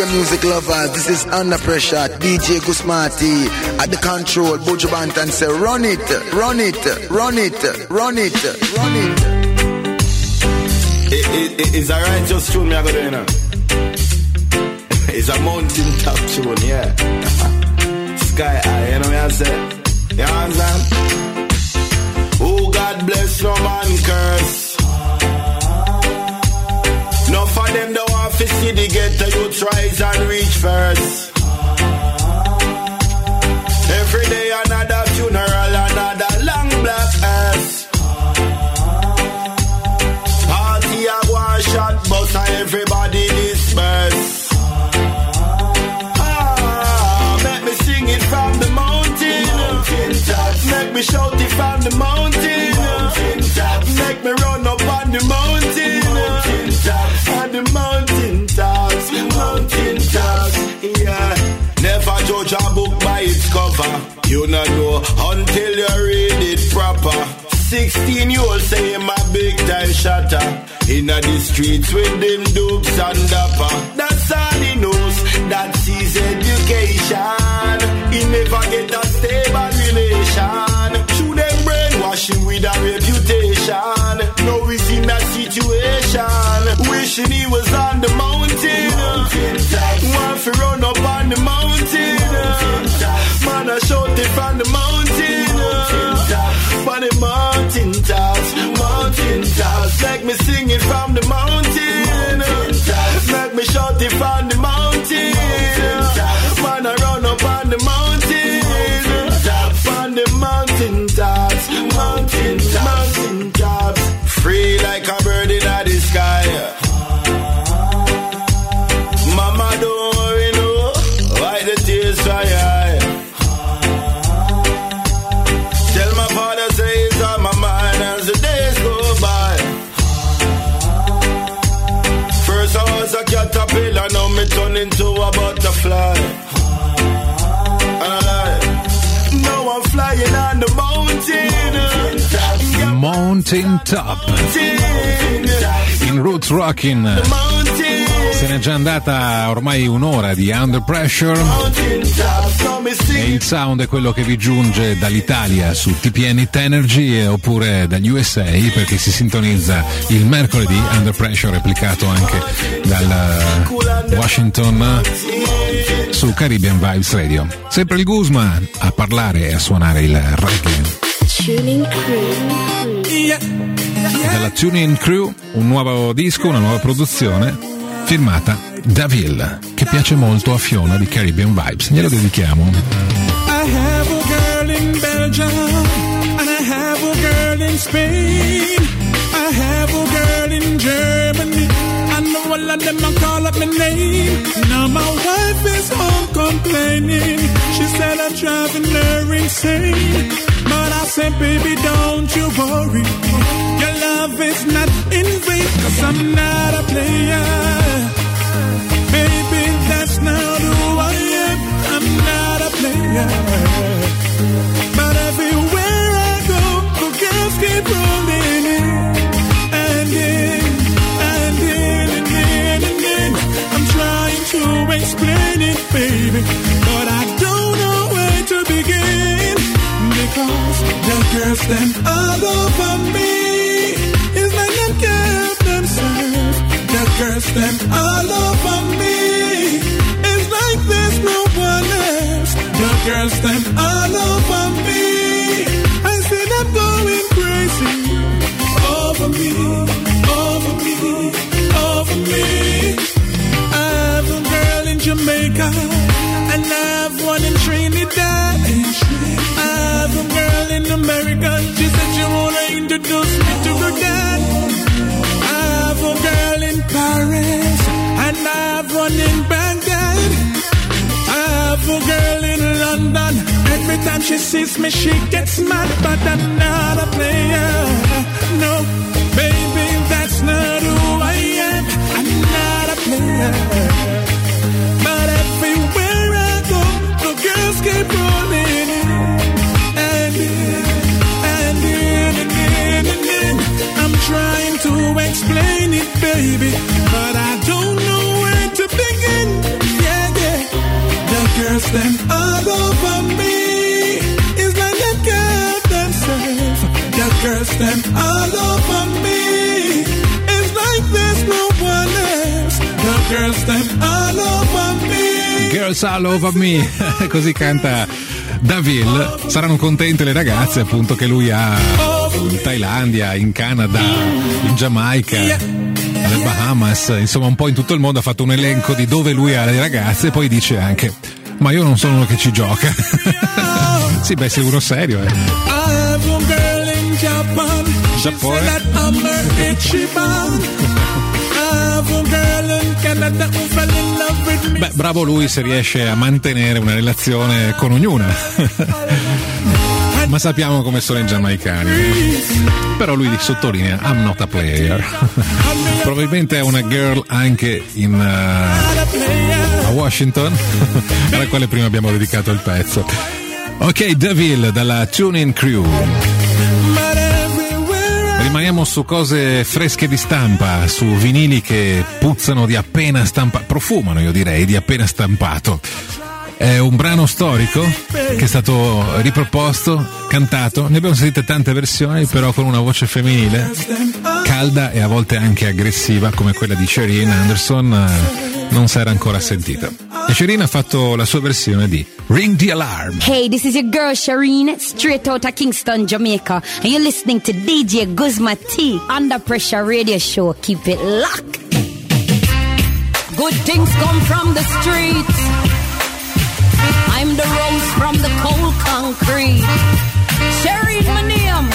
music lovers, this is Under Pressure, D J Gusmati at the control, Buju Banton say run it, run it, run it, run it, run it. It, it, it, it's a righteous tune me I go do, you know. It's a mountain top tune, yeah. Sky high, you know what I say? You understand? Oh, God bless, no man curse. No for them the want to see the ghetto youth rise and reach first. Every day another funeral, another long black earth. Party a one shot, but everybody disperse. Ah, make me sing it from the mountain. Mountain tops. Make me shout it from the mountain. Mountain tops. Make me run up on the mountain. Mountain tops. On the mountain tops. Mountain tops. Yeah. Never judge a book by its cover. You not know until you read it proper. Sixteen year old say him a big time shatter. Inna the streets with them dukes and dapper. That's all he knows, that's his education. He never get a stable relation. Through them brainwashing with a reputation. Now he's in a situation, wishing he was on the mountain. Want to run up on the mountain. Man I shout it from the mountain. On the mountain tops, mountain tops. Make me sing it from the mountain. Make me shout it from the mountain. Man I run up on the mountain. On the mountain tops, mountain tops, mountain tops. Free like a bird in the sky. Mama don't worry no, wipe the tears from your eye. Tell my father say it's on my mind as the days go by. First I was a caterpillar, now me turn into a butterfly. Aye. Now I'm flying on the mountain. Mountain Top. In Roots Rockin'. Se n'è già andata ormai un'ora di Under Pressure e il sound è quello che vi giunge dall'Italia su T P N Hit Energy oppure dagli U S A, perché si sintonizza il mercoledì. Under Pressure replicato anche dal Washington su Caribbean Vibes Radio. Sempre il Guzma a parlare e a suonare il reggae. Tuning Crew. Dalla Tuning Crew un nuovo disco, una nuova produzione firmata Davil, che piace molto a Fiona di Caribbean Vibes. Glielo dedichiamo. I have a girl in Belgium and I have a girl in Spain. I have a girl in Germany and all of them a call up my name. Now my wife is home complaining. She said I'm driving her insane. But I said, baby, don't you worry. Your love is not in vain, 'cause I'm not a player. Baby, that's not who I am. I'm not a player. But everywhere I go, the girls keep rolling in and in and in and in and in. I'm trying to explain it, baby, but I don't know where to begin. Because the girls them all over me. It's like them girls themselves. The girls them all over me. It's like there's no one else. The girls them all over me. I see them going crazy over me, over me, over me. I have a girl in Jamaica and I have one in Trinidad. I have a girl in America. She said she wanna introduce me to her dad. I have a girl in Paris and I have one in Baghdad. I have a girl in London. Every time she sees me, she gets mad, but I'm not a player. No, baby, that's not who I am. I'm not a player. But everywhere I go, the girls keep rolling in and in and in and in and in. I'm trying to explain it, baby, but I don't know where to begin. girls them all over me. It's like they can't themselves. The girls them all over me. It's like there's no one else. The girls them all over me. Girls all over me. Così canta Davil. Saranno contente le ragazze appunto che lui ha in Thailandia, in Canada, in Giamaica, alle Bahamas, insomma un po' in tutto il mondo. Ha fatto un elenco di dove lui ha le ragazze e poi dice anche: ma io non sono uno che ci gioca. Sì, beh, sei uno serio, eh. Giappone. Beh, bravo lui se riesce a mantenere una relazione con ognuna. Ma sappiamo come sono i giamaicani. Però lui sottolinea: I'm not a player. Probabilmente è una girl anche in uh, a Washington, alla quale prima abbiamo dedicato il pezzo. Ok, Davil dalla Tune-In Crew. Rimaniamo su cose fresche di stampa, su vinili che puzzano di appena stampato, profumano io direi di appena stampato. È un brano storico che è stato riproposto, cantato, ne abbiamo sentite tante versioni, però con una voce femminile, calda e a volte anche aggressiva come quella di Shereen Anderson, non si era ancora sentita. E Shereen ha fatto la sua versione di Ring the Alarm. Hey, this is your girl Shereen, straight out of Kingston, Jamaica, and you're listening to D J Guzma T, Under Pressure Radio Show. Keep it locked. Good things come from the streets. I'm the rose from the cold concrete. Shereen, my name.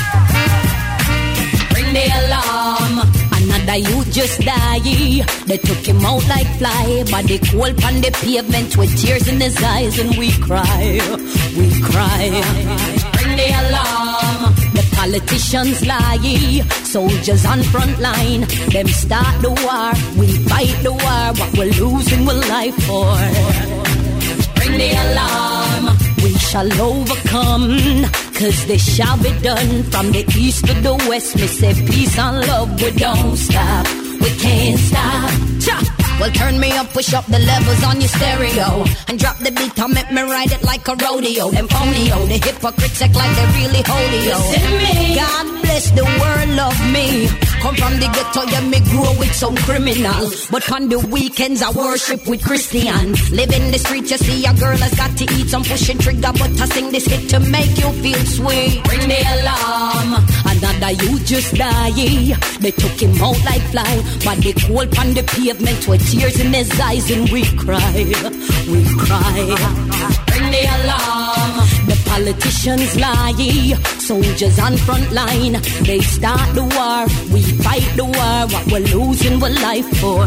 Ring the alarm. Another youth just died. They took him out like fly, but they cold on the pavement with tears in his eyes, and we cry, we cry. Ring the alarm. The politicians lie, soldiers on front line. Them start the war, we fight the war. What we're losing, we're life for. Ring the alarm, we shall overcome, cause this shall be done. From the east to the west, me say peace and love, we don't stop, we can't stop. Cha! Well, turn me up, push up the levels on your stereo, and drop the beat and make me ride it like a rodeo. Them phonio, the hypocrites act like they really holio. God bless the world, love me. Come from the ghetto, yeah, me grow with some criminal, but on the weekends I worship with Christian. Live in the streets, you see a girl has got to eat some pushing trigger, but I sing this hit to make you feel sweet. Ring the alarm, another you just die. They took him out like fly, but they cold on the pavement with tears in his eyes, and we cry, we cry. Ring the alarm, the politicians lie, soldiers on front line. They start the war, we fight the war. What we're losing, we're life for.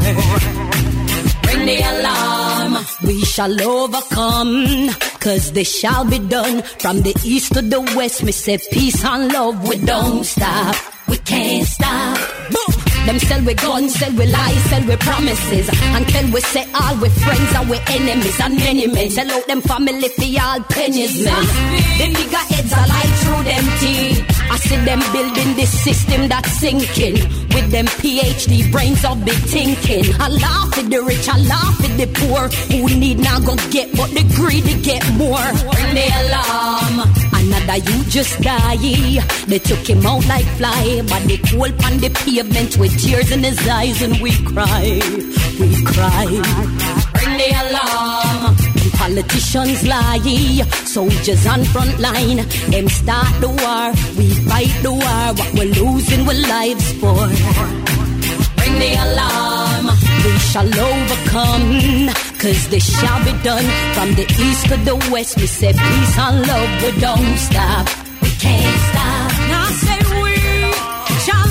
Ring the alarm, we shall overcome, cause this shall be done. From the east to the west, me say peace and love, we don't stop, we can't stop. Boom! Them sell we guns, sell we lies, sell we promises, until we say all we friends are we enemies and many men. Sell out them family for all pennies, man. The nigga heads are like through them teeth. I see them building this system that's sinking, with them P H D brains of big thinking. I laugh at the rich, I laugh at the poor. Who need now go get, but the greedy get more. Ring the alarm, another you just die. They took him out like fly, but they cold on the pavement with tears in his eyes, and we cry, we cry. Ring the alarm, politicians lie, soldiers on front line. Them start the war, we fight the war. What we're losing, we're lives for. Ring the alarm, we shall overcome, cause this shall be done. From the east to the west, we say peace and love, we don't stop, we can't stop. Now say we shall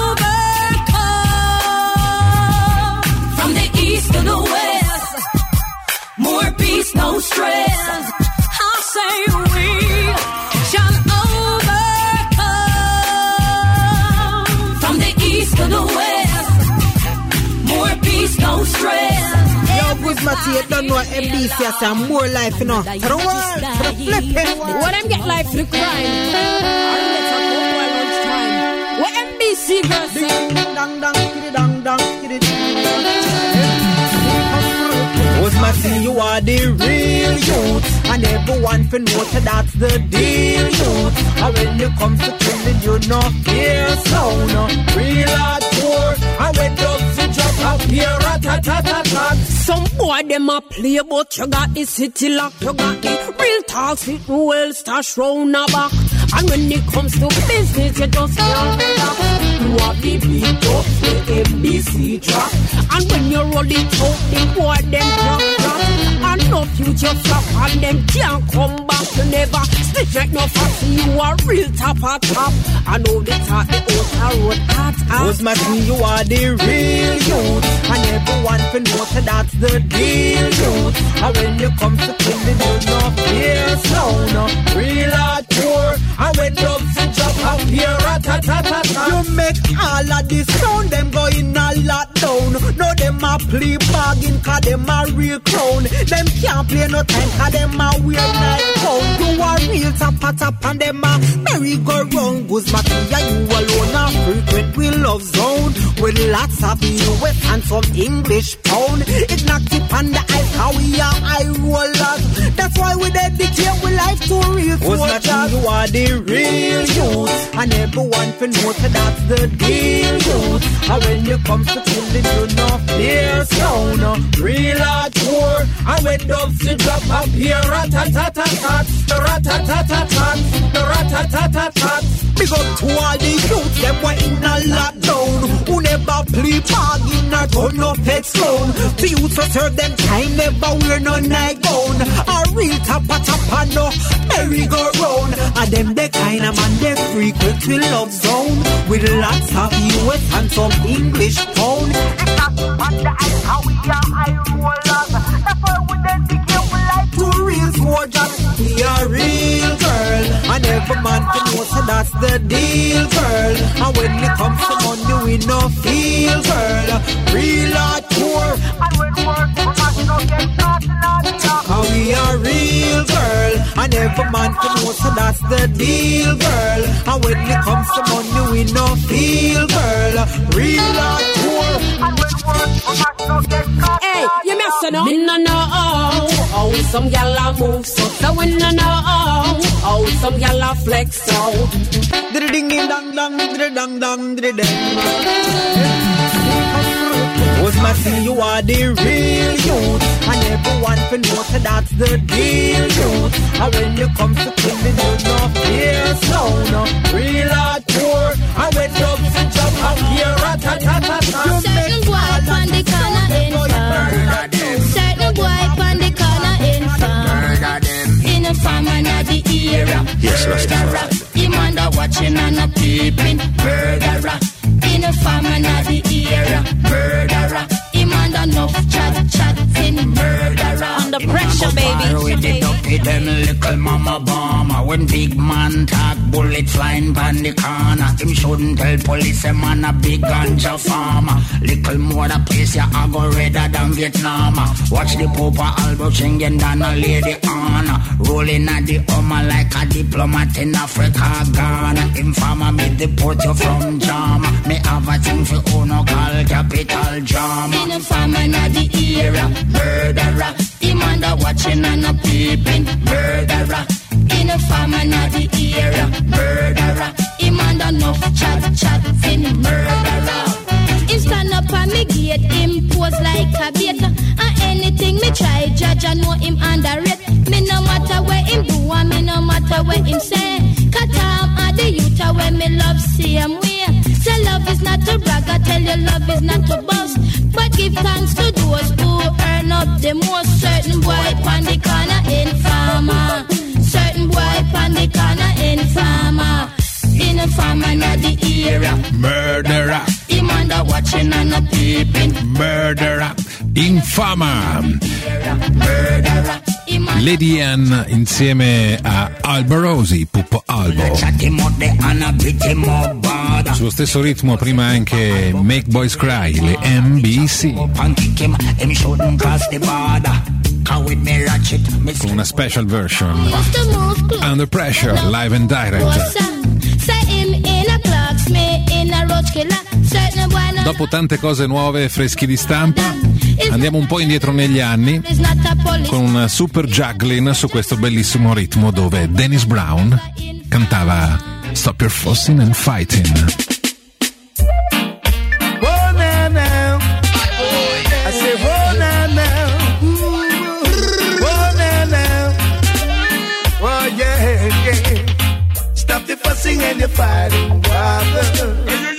overcome, from the east to the west, more peace, no stress. I say we shall overcome, from the east to the west, more peace, no stress. Yo, Guzma T, you don't know what M B C has and more life, you know. For the world, for the flipping world. When them get life for the crime, I let's go for lunchtime. What M B C girls say? Ding dang dang, kiddy dang dang, kiddy dang dang. Guzma my see you are the real youth, and everyone for know that that's the deal youth. And when you come to killing, you no fear sound. Real hardcore, and when dogs you drop up here, rat-tat-tat-tat. Some boy them a play, but you got the city locked, you got the real talk, sitting well, stash round the back. And when it comes to business, you just can't relax. You have the beat up, the M B C track. And when you roll it out, the boy them drop drop. And no future flop, and them can't come back. You never stitch like no fox, you are real top at top. I know the top, the outer road at at. Cause my see you are the real youth, and everyone for know that that's the deal youth. And when you come to killing, you no fear sound. Real hardcore. And when dogs and drop up here, rat-tat-tat-tat. You make all of this sound, them going a lot down. No, them a play bargain, cause them a real clown. Them can't play no time, cause them a wear night gown. You a real tap-a-tap, and them a merry-go-round. Guzmati, you alone a frequent we love zone. With lots of U S and some English pound. It knocked it on the ice, how we are high rollers. That's why we dedicate we life to real soldiers. You are the real youth, and everyone for know that that's the deal youth. And when you come to killing, you no fear sound. Real hardcore, and when doves you drop up here, rat-a-tat-tat-tat, rat-a-tat-tat-tat, rat-a-tat-tat-tat. Big up to all the youth, them were in a lockdown, who never play bargain or turn no pets loan. The youth to serve them time, never wear no night gown. A real tap-a-tap and no merry-go-round. And them the kind of man they frequent with love zone, with lots of U S and some English pound. It's not on the ice, how we are high rollers. That's why we dedicate we like to real soldiers. We are real girl, and every man can know so that's the deal girl. And when it comes to money we no feel girl. Real hardcore, and when work we must not get started on the top. And we are real girl, and every man can know so that's the deal girl. And when it comes to money we no feel girl. Real hardcore, and when work we must not get started. Hey, you must know. Me no know how some gyal a move so. So we no know how some gyal a flex so. Ding ding dong dong, ding dong dong, ding ding. Was my see you are the real youth, and everyone for know that that's the deal youth. And when you come to killing, you no fear sound. Real hardcore, and when dogs and jump up here, rat-a-tat-tat-tat. Certain boy on the corner in farm. Certain boy on the corner in farm. In a farm and at the era. Yes, Rasta. Him under watching and a peeping. Murderer. In a farm and at the era. Murderer. Him under enough chat, chatting. Murderer. Under pressure, baby. With the dopey, them little mama bomber. When big man talk, bullet flying pan the corner. Him shouldn't tell police a man a big ganja farmer. Little more the place ya I go redder than Vietnam. Watch the Popa Albert Schengen down a lady honor. Rolling at the Hummer like a diplomat in Africa, Ghana. Informer me deport you from Jama. Me have a thing for own call capital drama. In a farm and at the era. Murderer. Him under watching and a peeping. Murderer. In a farm and at the era. Murderer. Him under enough chat, chatting. Murderer. Him stand up and me gate, him pose like a bait. And anything me try, judge I know him underrate. Me no matter where him do and me no matter where him say. Cut him at the youth where me love same way. Say love is not to brag, I tell you love is not to boast. But give thanks to those who earn up the most. Certain boy pan the corner in farmer. Certain boy pan the corner in farmer. In a farmer not the era. Murderer. Him under watching and a peeping. Murderer. Infama. Murderer. Lady Ann insieme a Alborosi, Puppo Albo. Sullo stesso ritmo prima anche Make Boys Cry, le M B C. Con una special version. Under Pressure, live and direct. Say him in a clock, Trust me, in a roach killer. Certain boy no. Dopo tante cose nuove e freschi di stampa, andiamo un po' indietro negli anni con un super juggling su questo bellissimo ritmo dove Dennis Brown cantava Stop Your Fussing and Fighting. Oh, now, now. I say, oh, now, now. Oh, now, now. Oh, yeah, yeah. Stop the fussing and the fighting, brother.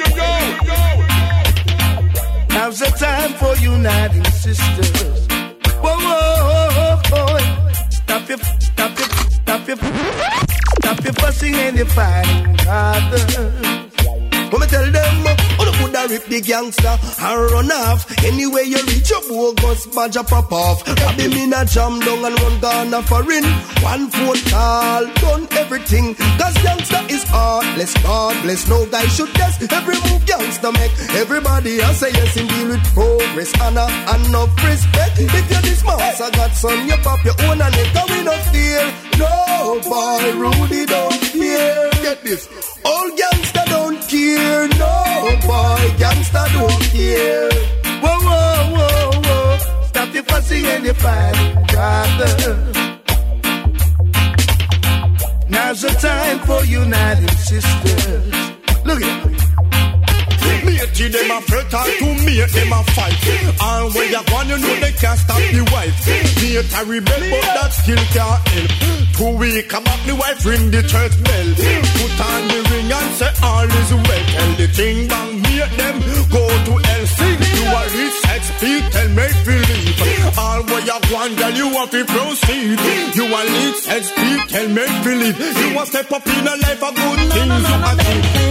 Now's the time for uniting sisters. Whoa, whoa, whoa, whoa. Stop your, stop your, stop your, stop your fussing and your fighting, brother. When me tell them, oh, the Buddha rip the gangster and run off. Anyway you reach your bogus badge a pop off. Grab him in a jam down and run down a foreign. One phone call, done everything. Cause gangster is heartless, God bless. No guy should guess every move gangster make. Everybody else say yes, him deal with progress, honor and enough respect. If you're this mouse, I got son, you pop your own and it we no fear. No boy, Rudy don't fear. Get this, all gangster don't care. No boy, gangster don't care. Whoa, whoa, whoa, whoa. Stop your fussing and your fighting, brother. Now's the time for united sisters. Look at it. Matey, them a fret and to mate, them a fight. And when you gone, you know they can't stop the wife. Mate a rebel, but that still can't help. Two weeks about the wife ring the church bell. Put on the ring and say all is well. Tell the thing bang, mate them go to L C. You a rich sex speed, tell me believe. All where you gone, girl, you have to proceed. You a rich sex speed, tell me believe. You want step up in a life of good things. You a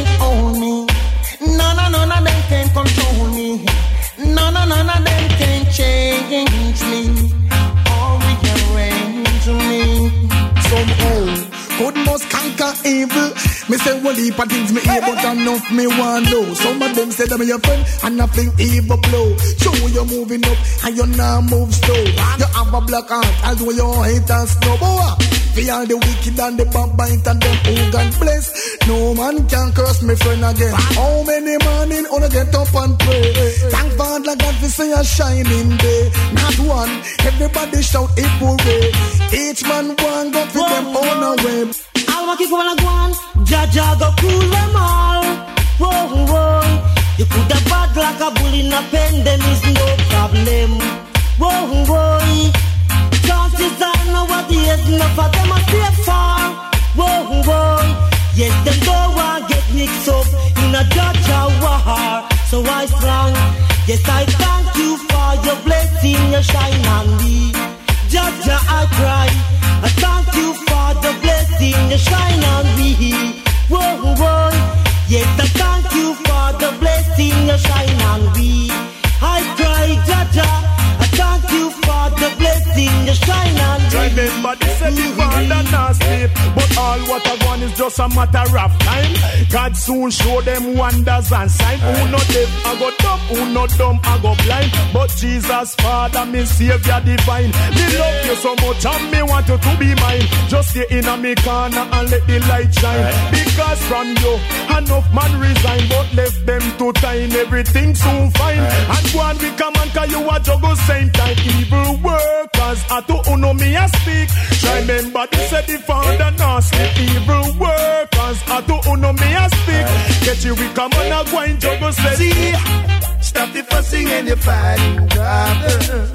think. No, no, no, no, them can't control me. No, no, no, no, them can't change me or rearrange me. Some old good must conquer evil. Me say one heap of things me hear, but enough me want know. Some of them say that me your friend and nothing evil blow. Show you moving up and you now move slow. You have a black heart, although you hate and snow. For all the wicked and the backbite and them who God bless. No man can curse me friend again. How many morning wanna get up and pray? Thank Father God for say a shining day. Not one, everybody shout it hooray. Each man one go for them own away. I'll keep on a one, Jaja go cool them all. Whoa, whoa. You could have bad like a bull in a pen, then is no problem. Whoa, whoa. Chances are nobody is enough of them a stay far. Whoa, whoa. Yes, them don't want get mixed up in a Jaja war. So I strong. Yes, I thank you for your blessing, your shine on me. Jaja, I cry. I thank you for the blessing, you shine on me. Whoa, whoa. Yes, I thank you for the blessing, you shine on me. I cry, Jaja. I thank you for the blessing, you shine on me. Remember, they said the father not sleep, but all what I want is just a matter of time. God soon show them wonders and signs. Who not deaf, I go dumb. Who not dumb, I go blind. But Jesus, Father, me Savior divine. Me love you so much and me want you to be mine. Just stay in a me corner and let the light shine. Because from you, enough man resign, but left them to time. Everything soon fine. And one we come and call you a juggle same time. Evil workers, I to uno me a speak. Remember, they said the father not sleep. Evil workers, I to uno me a speak. Get you, we come on a go and juggle say. See, stop the fussing and the fighting, brother.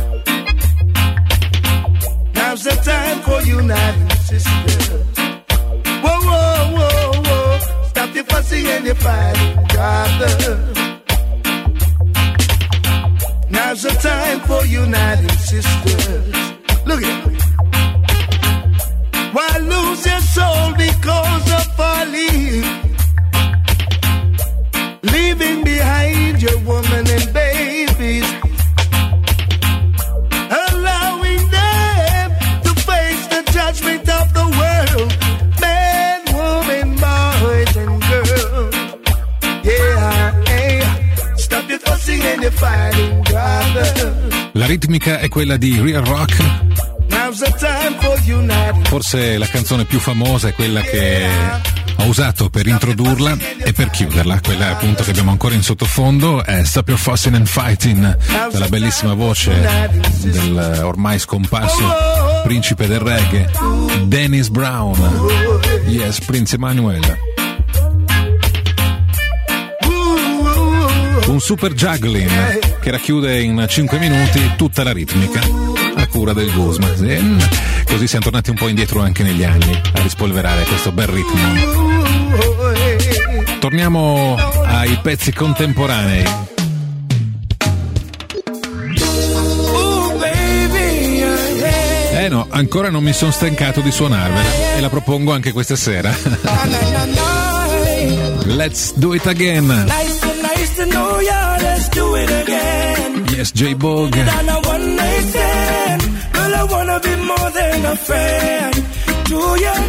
Now's the time for uniting sisters. Whoa, whoa, whoa, whoa. Stop the fussing and the fighting, brother. Now's the time for united sisters. Look at it. Why lose your soul because of folly? Leaving behind your woman and babies. Allowing them to face the judgment of the world. Men, women, boys and girls. Yeah, yeah. Stop the fussing and the fighting, brother. La ritmica è quella di Real Rock. Now's the time for united. Forse la canzone più famosa è quella che ho usato per introdurla e per chiuderla. Quella appunto che abbiamo ancora in sottofondo è Stop Your Fussing and Fighting, dalla bellissima voce del ormai scomparso principe del reggae Dennis Brown. Yes, Prince Emanuele. Un super juggling che racchiude in cinque minuti tutta la ritmica a cura del Guzma. Così siamo tornati un po' indietro anche negli anni a rispolverare questo bel ritmo. Torniamo ai pezzi contemporanei. Eh no, ancora non mi sono stancato di suonarvela e la propongo anche questa sera. Let's do it again. Nice to, nice to know ya, let's do it again. Yes, J-Bog. One night stand. Girl, I wanna be more than a friend to ya.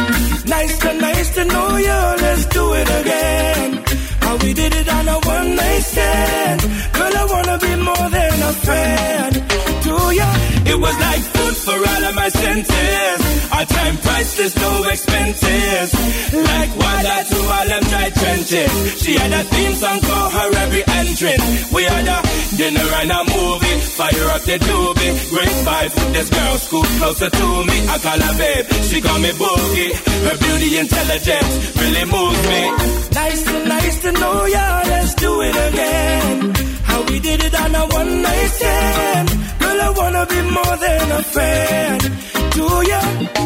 Nice to, nice to know ya, let's do it again. How we did it on a one night stand. Girl, I wanna be more than a friend to ya. It was like food for all of my senses. Our time priceless, no expenses. Like water to all them dry trenches. She had a theme song for her every entrance. We had a dinner and a movie. Fire up the doobie. Great vibes with this girl, scoot closer to me. I call her babe, she call me Boogie. Her beauty, intelligence really moves me. Nice to, nice to know ya, let's do it again. How we did it on a one night stand. Girl, I wanna be more than a friend to ya.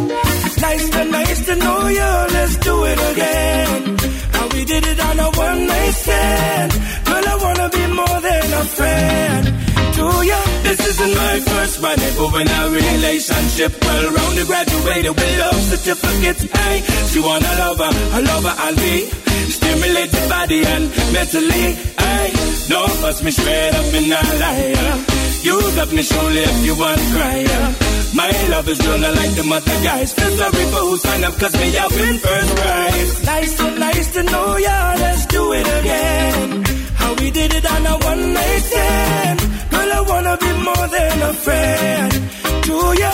Nice to, nice to know ya, let's do it again. How we did it on a one night stand. Girl, I wanna be more than a friend to ya. This isn't my first rendezvous in a relationship. Well rounded, graduated with love certificates. Hey, she want a lover, a lover I'll be. Stimulate the body and mentally. Hey, don't bust me straight up in a liar. Use up me surely if you want cry. My love is real, not like the mother guys. Feel sorry for who sign up, cause me I win first prize. Nice to, nice to know ya, let's do it again. How we did it on a one night stand. Girl, I wanna be more than a friend to ya.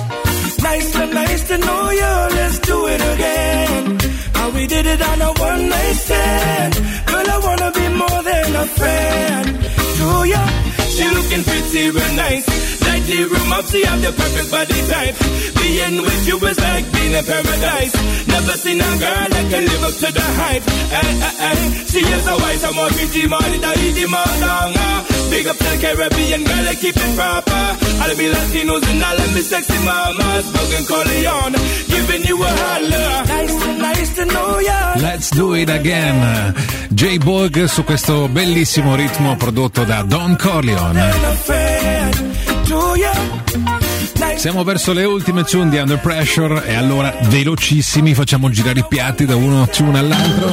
Nice to, nice to know ya, let's do it again. How we did it on a one night stand. Girl, I wanna be more than a friend to ya. She looking pretty real nice. Like the room up, she have the perfect body type. Being with you is like being in paradise. Never seen a girl that can live up to the hype. Ay, ay, ay. She is a white, I'm more pretty, more than the more longer. Big up to the Caribbean girl, they keep it proper. All of me Latinos and all of me sexy mamas. Broken Corleone, giving you a holler. Nice to, nice to know ya. Let's do it again. J-Bog su questo bellissimo ritmo prodotto da Don Corleone. Siamo verso le ultime tune di Under Pressure e allora velocissimi facciamo girare i piatti da uno tune all'altro.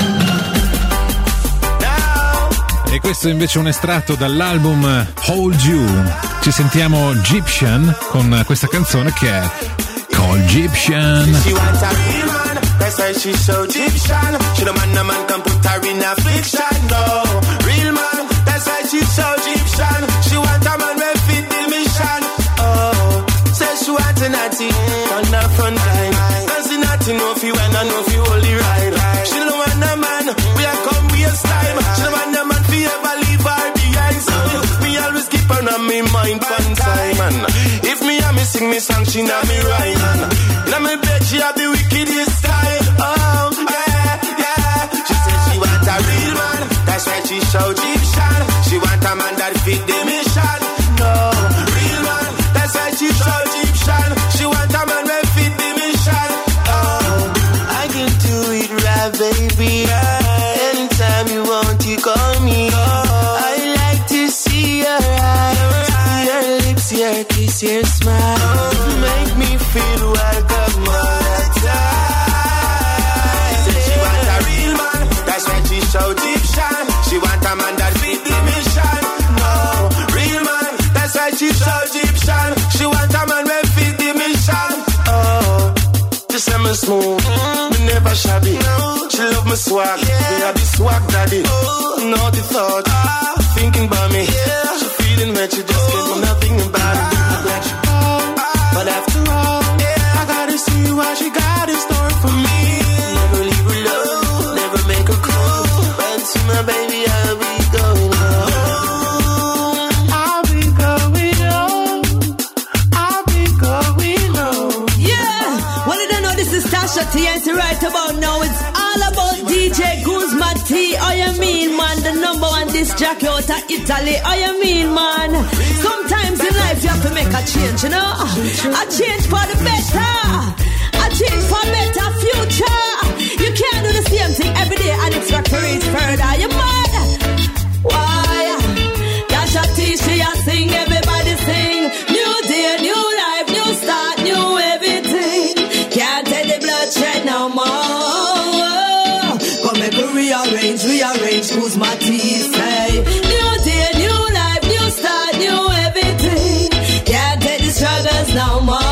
E questo è invece un estratto dall'album Hold You. Ci sentiamo Egyptian con questa canzone che è Called Egyptian. That's why she's so Egyptian. She the man, the man can put her in a fiction. No, real man. That's why she's so Egyptian. She want a man with fit the mission. Oh, says she want a natty on the front line. Does the natty know if you want and know if you hold the ride. She don't want a man, we are come waste time. She don't want a man fi ever leave her behind. So me always keep her on me mind one time. And if me and me sing me song, she not me rhyme. Now me bet she have the wickedest style. Oh, yeah, yeah. She said she want a real man. That's why she so Egyptian. She want a man that fit the mission. No, real man. That's why she so Egyptian. She want a man that fit the mission. Oh, I can do it right, baby. Anytime you want, you call me. Oh, I like to see your eyes, see your lips, your kiss, your smile. Oh, make me feel welcome all the time. She said she want a real man. That's why she so Egyptian. She want a man that fit the mission. No, real man. That's why she so Egyptian. She want a man that fit the mission. Oh, just say me smooth, mm, me never shabby. No, she love me swag, yeah. Me have the swag daddy. Oh, no the thought, ah, thinking about me. Yeah, she feeling when she just get me nothing about it. I'm glad she called, but after all, yeah, I gotta see what she got in store for me. Never leave This is Tasha T, and right about now it's all about D J Guzma T. Oh, you mean, man, the number one disc jockey out of Italy. Oh, you mean, man. Sometimes in life you have to make a change, you know. A change for the better. A change for better future. You can't do the same thing every day and expect to reach further. You mad? Why? Tasha T, she a sing, everybody sing. New day, new life, new start, new everything. Can't take the bloodshed no more. Come make we rearrange, rearrange, who's my tea say. New day, new life, new start, new everything. Can't take the struggles no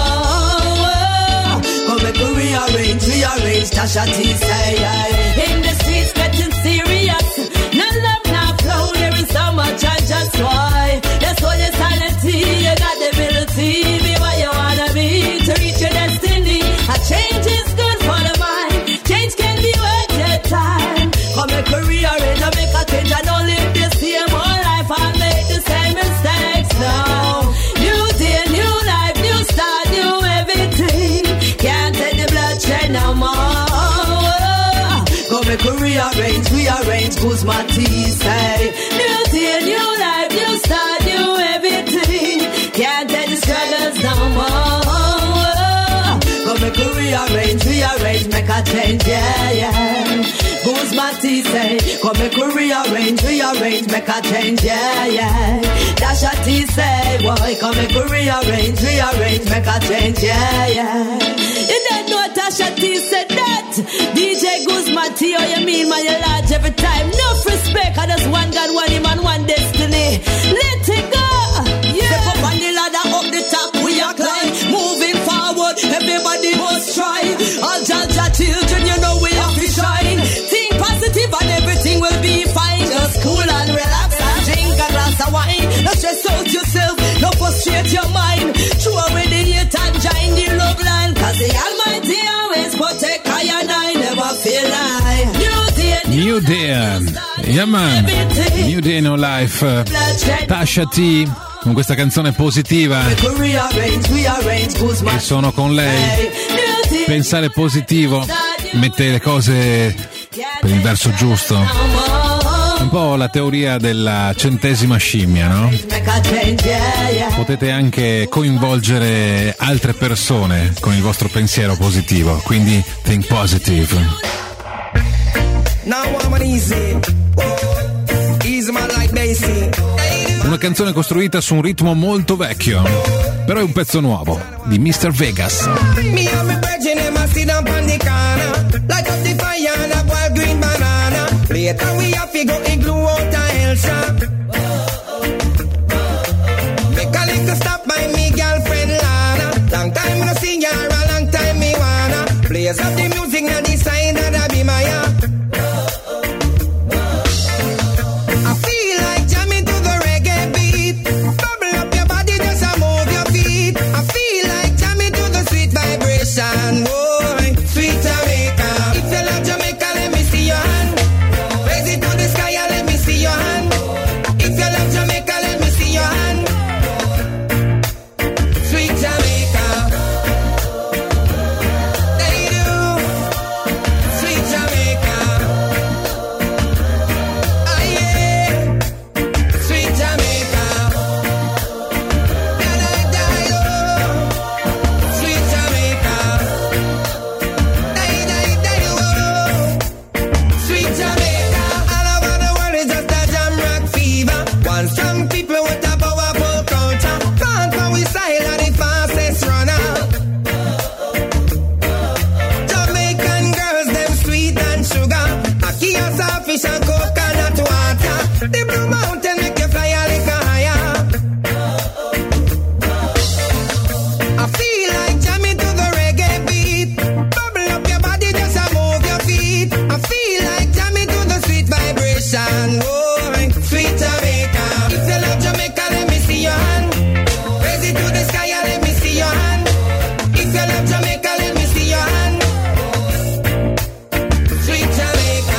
more. Come make we rearrange, rearrange, Tasha T say. In the streets getting serious. No love, no flow, there is so much and just why. That's why your sanity, you got the ability. Be what you wanna be to reach your destiny. A change is good for the mind. Change can be worth your time. Come make a rearrange and make a change and don't live the same old life and make the same mistakes. No. New day, new life, new start, new everything. Can't take the bloodshed no more. Go make a rearrange, rearrange, who's my tea say. New day, new life, new start, new everything. Can't take the struggles no more. Go make a rearrange, rearrange, make a change, yeah, yeah. Who's my tea say? Go make a rearrange, rearrange, make a change, yeah, yeah. Tasha T say, boy, come make a rearrange, rearrange, make a change, yeah, yeah. You don't know Tasha T said that. D J Guzma T, oh you mean man, you large every time. Enough respect, I just one God, one him and one destiny. Let it go, yeah. Step up on the ladder, up the top, we are climb. Moving forward, everybody must try. All Jaja children, you know we have to shine. Think positive and everything will be fine. Just cool and relax and drink a glass of wine. Don't stress out yourself, don't frustrate your mind. Throw away the hate and join the love line. Cause the Almighty always protect I and I never feel like. New day, New Day, yeah man, New Day No Life, Tasha T con questa canzone positiva e sono con lei. Pensare positivo mette le cose per il verso giusto, un po' la teoria della centesima scimmia, no? Potete anche coinvolgere altre persone con il vostro pensiero positivo, quindi think positive. Una canzone costruita su un ritmo molto vecchio, però è un pezzo nuovo di mister Vegas. Me and my brethren, them a sit down on the corner, light up the fire and a wild green banana. Later we have to go igloo out of Elsa. Make a little stop by me girlfriend Lana. Long time no see her, a long time me wanna. Blaze up the music now the side of the beam, yeah. I feel like jamming to the reggae beat. Bubble up your body, just a move your feet. I feel like jamming to the sweet vibration. Boy, sweet Jamaica. If you love Jamaica, let me see your hand. Raise it to the sky and let me see your hand. If you love Jamaica, let me see your hand. Sweet Jamaica. They do. Sweet Jamaica. Ah yeah. Sweet Jamaica. Da da da yo. Sweet Jamaica. Da da da yo. Sweet Jamaica. All over the world is just a jam rock fever. One strong people with a powerful culture. Can't for we style are the fastest runner. Jamaican girls, them sweet and sugar. Aki and fish and coconut water. The Blue Mountain make you fly a little higher. I feel like jamming to the reggae beat. Bubble up your body, just a move your feet. I feel like jamming to the sweet vibration. Oh, sweet Jamaica. If you love Jamaica, let me see your hand. Raise it to the sky and let me see your hand. If you love Jamaica, let me see your hand. Sweet Jamaica.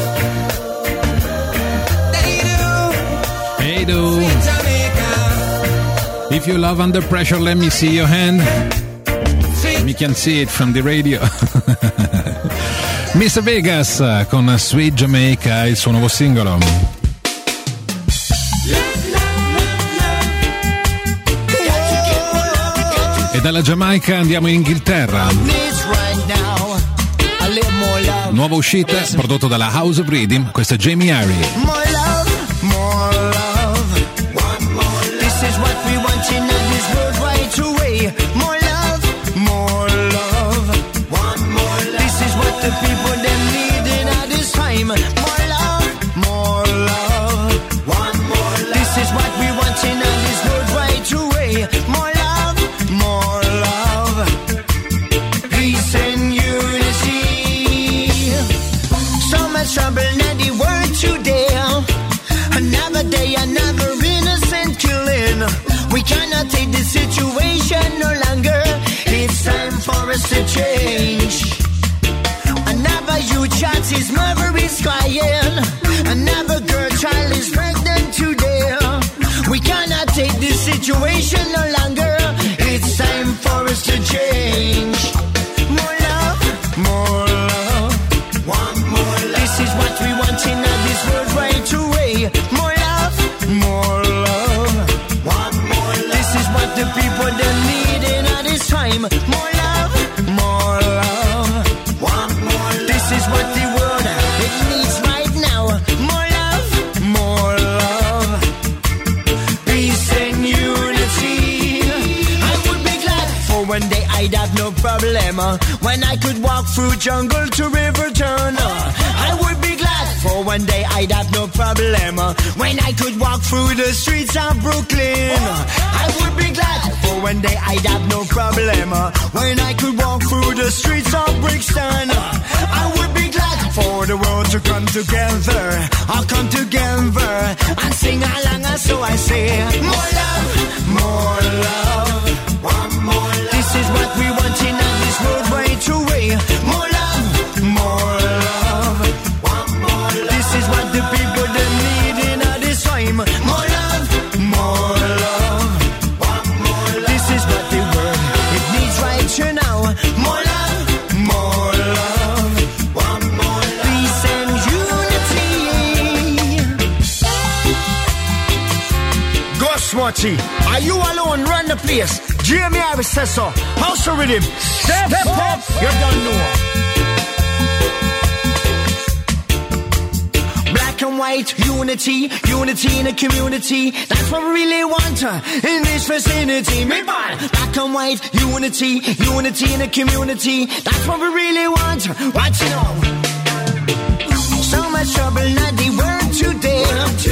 They do. Hey do. Sweet Jamaica. If you love Under Pressure, let me see your hand. Sweet You can see it from the radio. mister Vegas con Sweet Jamaica, il suo nuovo singolo. E dalla Giamaica andiamo in Inghilterra. Nuova uscita prodotto dalla House of Rhythm, questa è Jamie Harry. More love, more love. This is what we want in this world right away. More love, more love. This is what the people them need in this time. More love, more love. This is what we want in this world right away. More love, more love. Peace and unity. So much trouble in the world today. Another day, another innocent killing. We cannot take this situation no longer. It's time for us to change. Another youth child, his mother is crying. Another girl child is pregnant today. We cannot take this situation no longer. It's time for us to change. More love, more love. Want more love. This is what we want in this world right away. More love, more love. Want more love. This is what the people they need in this time. More love, more love. Want more love. This is what the world it needs right now. More love, more love. Peace and unity. I would be glad for one day I'd have no problem uh, when I could walk through jungle to river turn. Uh, I would be glad for one day I'd have no problem uh, when I could walk through the streets of Brooklyn. Uh, I would be glad for one day I'd have no problem uh, when I could walk through the streets of Brixton. Uh, I would be glad for the world to come together, I'll come together and sing along. So I say, more love, more love. Want more love. This is what we want in this world right away. More love, more love. Want more love. This is what the people they need in this time. More love, more love. Want more love. This is what the world it needs right here now. More love, more love. Want more love. Peace and unity. Ghost Watchy, are you alone? Run the place. Jamie Harris says so. House of Rhythm. Step, Step up. You don't know. Black and white unity, unity in the community. That's what we really want uh, in this vicinity. Me bad. Black and white unity, unity in the community. That's what we really want. What you know? So much trouble in the world today.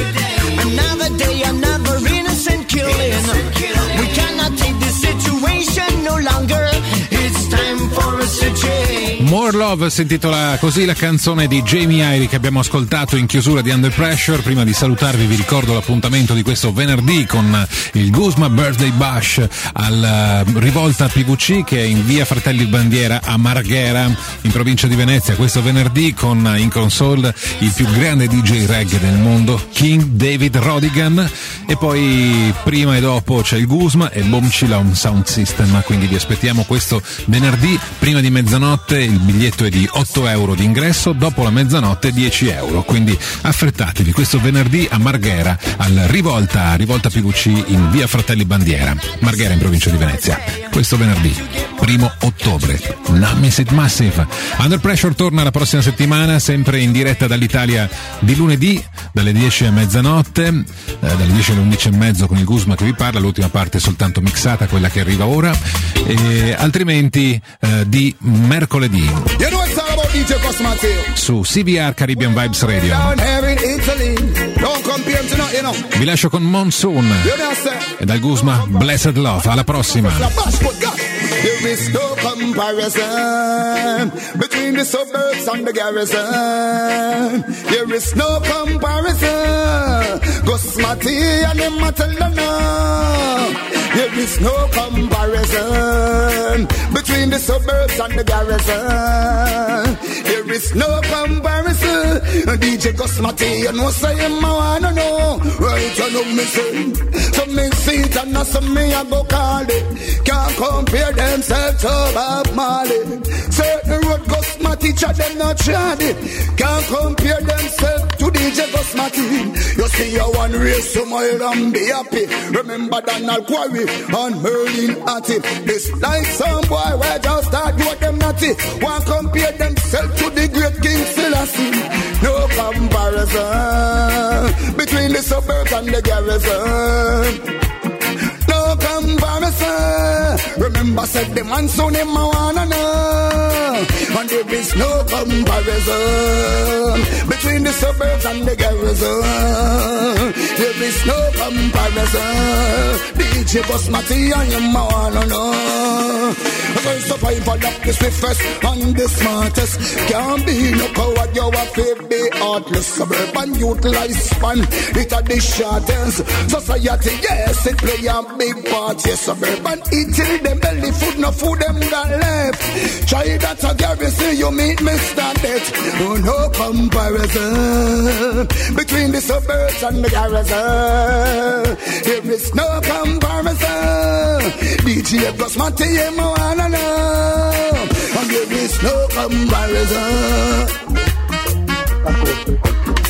Another day, another innocent killing. We cannot take this situation no longer. It's time for us to change. More Love si intitola così la canzone di Jamie Harry che abbiamo ascoltato in chiusura di Under Pressure. Prima di salutarvi vi ricordo l'appuntamento di questo venerdì con il Guzma Birthday Bash al Rivolta P V C che è in via Fratelli Bandiera a Marghera in provincia di Venezia. Questo venerdì con in console il più grande D J reggae del mondo, King David Rodigan, e poi prima e dopo c'è il Guzma e Boom Chillon Sound System, quindi vi aspettiamo questo venerdì prima di mezzanotte. Il biglietto è di otto euro di ingresso, dopo la mezzanotte dieci euro, quindi affrettatevi questo venerdì a Marghera al Rivolta Rivolta P V C in via Fratelli Bandiera, Marghera in provincia di Venezia, questo venerdì primo ottobre. Non miss it massive. Under Pressure torna la prossima settimana sempre in diretta dall'Italia di lunedì dalle dieci a mezzanotte, eh, dalle dieci alle undici e mezzo con il Guzma che vi parla, l'ultima parte è soltanto mixata, quella che arriva ora, e altrimenti eh, di mercoledì You know it's all about D J Cosmati. su C V R Caribbean Vibes Radio. Down here in Italy. Don't compare to nothing, you know. Vi lascio con Monsoon You know, sir. e dal Guzma Blessed Love. Alla prossima. There is no comparison between the suburbs and the garrison. There is no comparison. Gosmati and the Matalana. There is no comparison between the suburbs and the garrison. There is no comparison. D J Cosmati, you know say him I wanna know. Right, you know me say. So me see it and not some me I go call it. Can't compare themselves to Bob Marley. Certain road Cosmati, chat them not tried it. Can't compare themselves to D J Cosmati. You see you one race to smile and be happy. Remember Donald Quarry and Merlin Atty. It's like some boy where just start what them natty. One compare themselves to the great King Selassie. No comparison between the suburbs and the garrison. No comparison. Remember said the man son him I wanna know. And there is no comparison between the suburbs and the garrison. There is no comparison. D J Cosmati and him I wanna know. The survival of the swiftest and the smartest. Can't be no coward, you a fake be heartless. Suburban utilize span, it a the shortest. Society, yes, it play a big part. Yes, suburban eat till them belly food, no food them got left. Try that a garrison, you meet Mister Death. Oh, no comparison between the suburbs and the garrison. There is no comparison. D J Cosmati, him I wanna know. And there is no comparison.